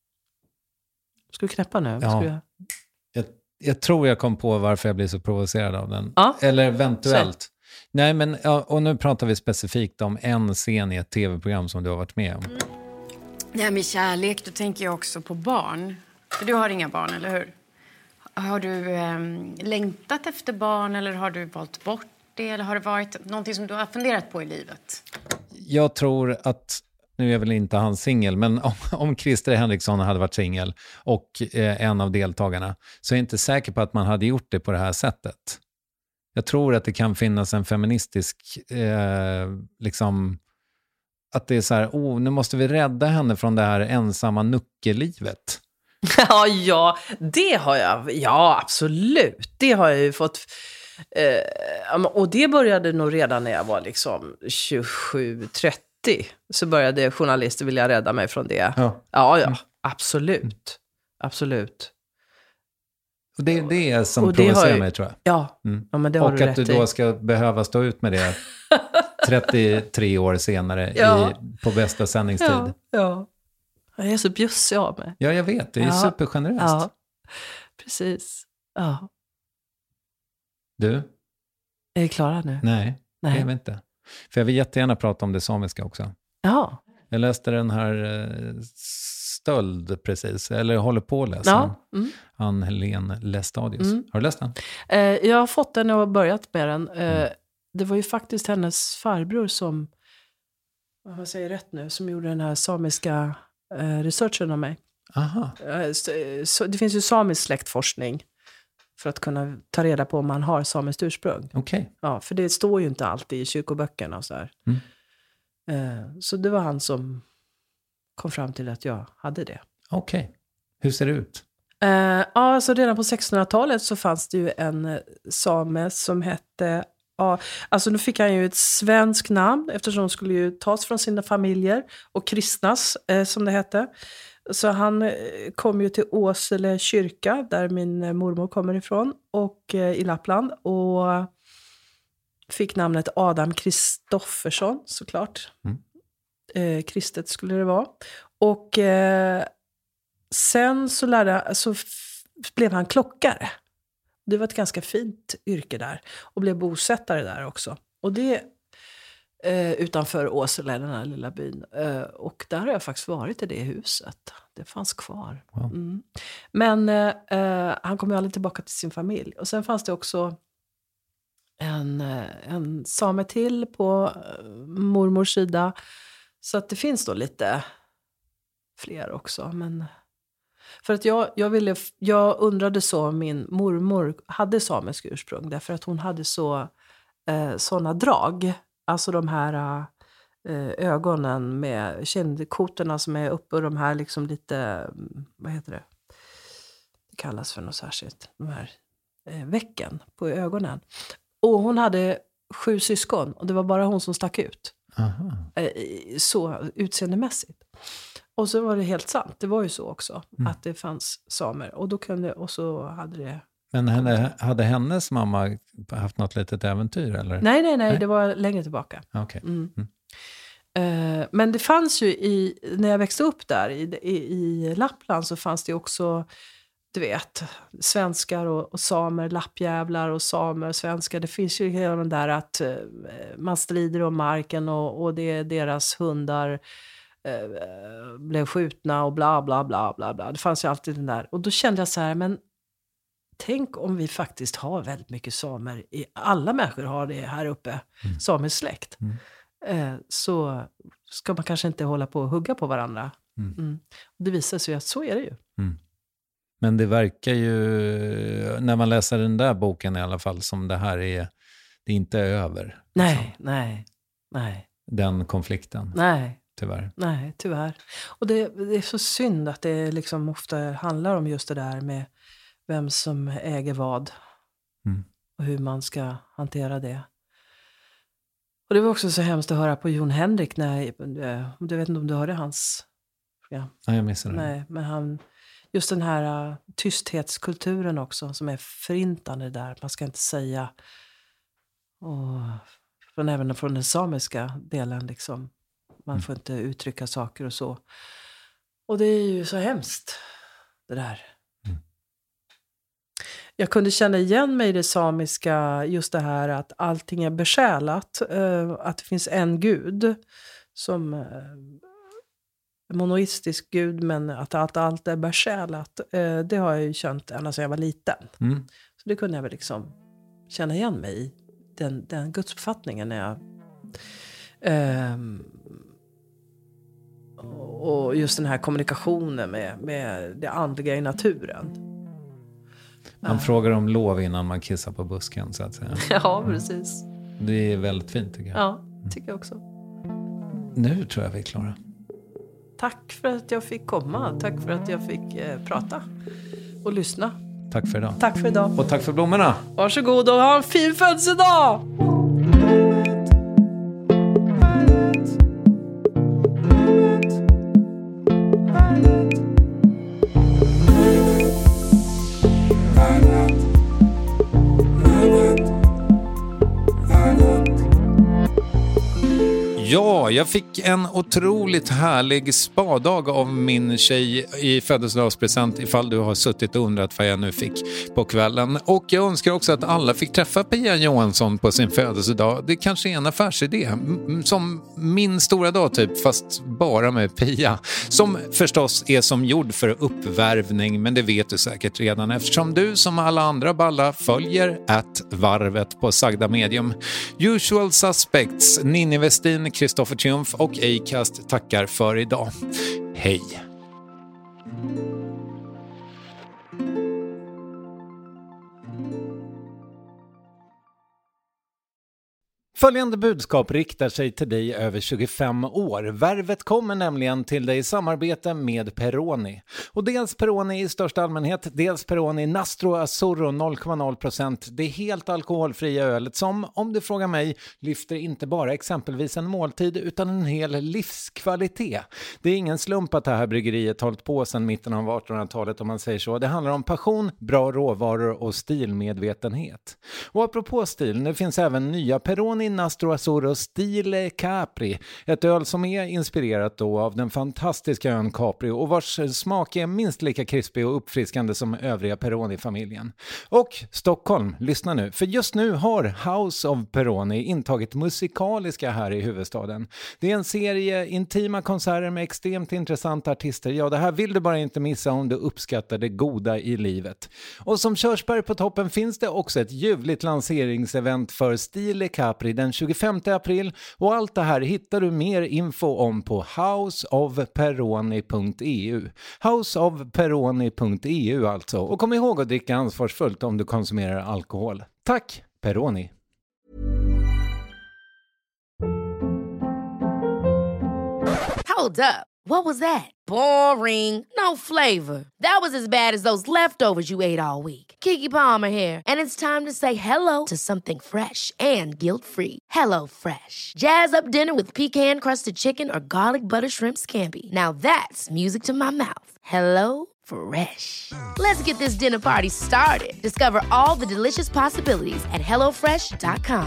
Ska du knäppa nu? Ja. Ska jag... Jag, jag tror jag kom på varför jag blir så provocerad av den. Ja. Eller eventuellt. Så. Nej, men ja, och nu pratar vi specifikt om en scen i ett tv-program som du har varit med om. Mm. Det här med kärlek, då tänker jag också på barn. För du har inga barn, eller hur? Har du eh, längtat efter barn eller har du valt bort det? Eller har det varit någonting som du har funderat på i livet? Jag tror att, nu är väl inte han singel, men om, om Christer Henriksson hade varit singel och eh, en av deltagarna, så är jag inte säker på att man hade gjort det på det här sättet. Jag tror att det kan finnas en feministisk, eh, liksom, att det är så här, oh, nu måste vi rädda henne från det här ensamma nuckelivet. Ja, ja, det har jag. Ja, absolut. Det har jag ju fått. Eh, och det började nog redan när jag var liksom tjugosju trettio. Så började journalister vilja rädda mig från det. Ja, ja, ja absolut. Absolut. Och det är det som Och det provocerar har ju- mig, tror jag. Ja, Mm. ja men det har Och du att du rätt då i. ska behöva stå ut med det trettiotre år senare Ja. i, på bästa sändningstid. Ja, ja. Jag är så bjussig av mig. Ja, jag vet. Det är Ja. supergeneröst. Ja, precis. Ja. Du? Är vi klara nu? Nej, Nej. det är vi inte. För jag vill jättegärna prata om det samiska också. Ja. Jag läste den här eh, Stöld precis, eller håller på att läsa den. Ja. Mm. Ann-Helén Lestadius. Mm. Har du läst den? Eh, jag har fått den och börjat med den. Eh, det var ju faktiskt hennes farbror som, vad jag säger rätt nu, som gjorde den här samiska eh, researchen om mig. Aha. Eh, så, så, det finns ju samisk släktforskning för att kunna ta reda på om man har samiskt ursprung. Okej. Ja, för det står ju inte alltid i kyrkoböckerna och så här. Mm. Eh, så det var han som kom fram till att jag hade det. Okej. Hur ser det ut? Eh, ja, alltså redan på sextonhundratalet så fanns det ju en eh, same som hette... Ja, alltså nu fick han ju ett svenskt namn eftersom de skulle ju tas från sina familjer och kristnas, eh, som det hette. Så han eh, kom ju till Åsele kyrka där min eh, mormor kommer ifrån och eh, i Lappland och fick namnet Adam Kristoffersson såklart. Mm. Eh, kristet skulle det vara. Och eh, sen så, lärde, så f- blev han klockare. Det var ett ganska fint yrke där. Och blev bosättare där också. Och det Eh, utanför Åsele, den här lilla byn. Eh, och där har jag faktiskt varit i det huset. Det fanns kvar. Wow. Mm. Men eh, han kom ju aldrig tillbaka till sin familj. Och sen fanns det också en, en same till på eh, mormors sida. Så att det finns då lite fler också. Men för att jag, jag, ville, jag undrade så om min mormor hade samisk ursprung. Därför att hon hade så eh, såna drag. Alltså de här äh, ögonen med kindkotorna som är uppe och de här liksom lite, vad heter det? Det kallas för något särskilt. De här äh, vecken på ögonen. Och hon hade sju syskon och det var bara hon som stack ut. Äh, så utseendemässigt. Och så var det helt sant. Det var ju så också. Mm. Att det fanns samer. Och då kunde, och så hade det... Men henne, hade hennes mamma haft något litet äventyr? Eller? Nej, nej, nej. Det var längre tillbaka. Okay. Mm. Mm. Uh, men det fanns ju i... När jag växte upp där i, i, i Lappland så fanns det också... Du vet, svenskar och, och samer, lappjävlar och samer, svenskar. Det finns ju hela den där att uh, man strider om marken och, och det är deras hundar uh, blev skjutna och bla, bla, bla, bla, bla. Det fanns ju alltid den där. Och då kände jag så här, men... Tänk om vi faktiskt har väldigt mycket samer. I, alla människor har det här uppe. Mm. Samisk släkt. Mm. Eh, så ska man kanske inte hålla på och hugga på varandra. Mm. Mm. Det visar sig att så är det ju. Mm. Men det verkar ju, när man läser den där boken i alla fall, som det här är, det är inte över. Nej, liksom. nej, nej. Den konflikten. Nej. Tyvärr. Nej, tyvärr. Och det, det är så synd att det liksom ofta handlar om just det där med vem som äger vad. Mm. Och hur man ska hantera det. Och det var också så hemskt att höra på Jon Henrik. När, du vet inte om du hörde hans program. Nej, jag missade det. Nej, men han, just den här uh, tysthetskulturen också. Som är förintande där. Man ska inte säga. Och från, även från den samiska delen liksom. Man mm. får inte uttrycka saker och så. Och det är ju så hemskt. Det där. Jag kunde känna igen mig i det samiska, just det här att allting är besjälat. Att det finns en gud som en monoistisk gud, men att allt, allt är besjälat. Det har jag ju känt ända sedan jag var liten. Mm. Så det kunde jag väl liksom känna igen mig i. Den, den gudsuppfattningen när jag... Um, och just den här kommunikationen med, med det andliga i naturen. Man frågar om lov innan man kissar på busken, så att säga. Ja, precis. Det är väldigt fint, tycker jag. Ja, tycker jag också. Nu tror jag vi är klara. Tack för att jag fick komma. Tack för att jag fick eh, prata och lyssna. Tack för idag. Tack för idag. Och tack för blommorna. Varsågod och ha en fin födelsedag! Ja, jag fick en otroligt härlig spadag av min tjej i födelsedagspresent, ifall du har suttit och undrat vad jag nu fick på kvällen. Och jag önskar också att alla fick träffa Pia Johansson på sin födelsedag. Det kanske är en affärsidé, som min stora dag typ, fast bara med Pia. Som förstås är som gjord för uppvärvning, men det vet du säkert redan eftersom du som alla andra balla följer at varvet på Sagda Medium. Usual Suspects, Ninni Westin, Kristoffer Triumf och Acast tackar för idag. Hej! Följande budskap riktar sig till dig över tjugofem år. Värvet kommer nämligen till dig i samarbete med Peroni. Och dels Peroni i största allmänhet, dels Peroni Nastro Azzurro noll komma noll procent. Det är helt alkoholfria ölet som, om du frågar mig, lyfter inte bara exempelvis en måltid utan en hel livskvalitet. Det är ingen slump att det här bryggeriet hållit på sedan mitten av artonhundratalet om man säger så. Det handlar om passion, bra råvaror och stilmedvetenhet. Och apropå stil, nu finns även nya Peroni Nastro Azzurro Stile Capri. Ett öl som är inspirerat då av den fantastiska ön Capri och vars smak är minst lika krispig och uppfriskande som övriga Peroni-familjen. Och Stockholm, lyssna nu, för just nu har House of Peroni intagit musikaliska här i huvudstaden. Det är en serie intima konserter med extremt intressanta artister. Ja, det här vill du bara inte missa om du uppskattar det goda i livet. Och som körsbär på toppen finns det också ett ljuvligt lanseringsevent för Stile Capri den tjugofemte april och allt det här hittar du mer info om på house of peroni punkt e u. house of peroni punkt e u alltså. Och kom ihåg att dricka ansvarsfullt om du konsumerar alkohol. Tack, Peroni! Hold up. What was that? Boring. No flavor. That was as bad as those leftovers you ate all week. Keke Palmer here, and it's time to say hello to something fresh and guilt-free. Hello Fresh. Jazz up dinner with pecan-crusted chicken or garlic butter shrimp scampi. Now that's music to my mouth. Hello Fresh. Let's get this dinner party started. Discover all the delicious possibilities at hello fresh dot com.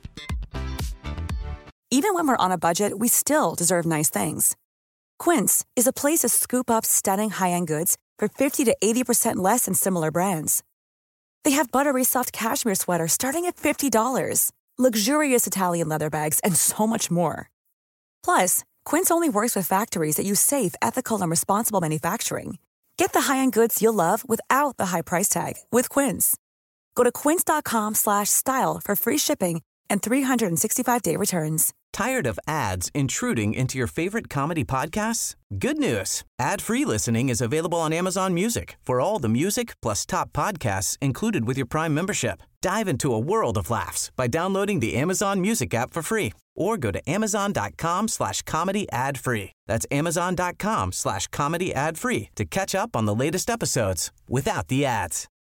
Even when we're on a budget, we still deserve nice things. Quince is a place to scoop up stunning high-end goods for fifty to eighty percent less than similar brands. They have buttery soft cashmere sweaters starting at fifty dollars, luxurious Italian leather bags, and so much more. Plus, Quince only works with factories that use safe, ethical, and responsible manufacturing. Get the high-end goods you'll love without the high price tag with Quince. Go to quince.com slash style for free shipping and three sixty-five day returns. Tired of ads intruding into your favorite comedy podcasts? Good news. Ad-free listening is available on Amazon Music for all the music plus top podcasts included with your Prime membership. Dive into a world of laughs by downloading the Amazon Music app for free or go to amazon.com slash comedy ad free. That's amazon.com slash comedy ad free to catch up on the latest episodes without the ads.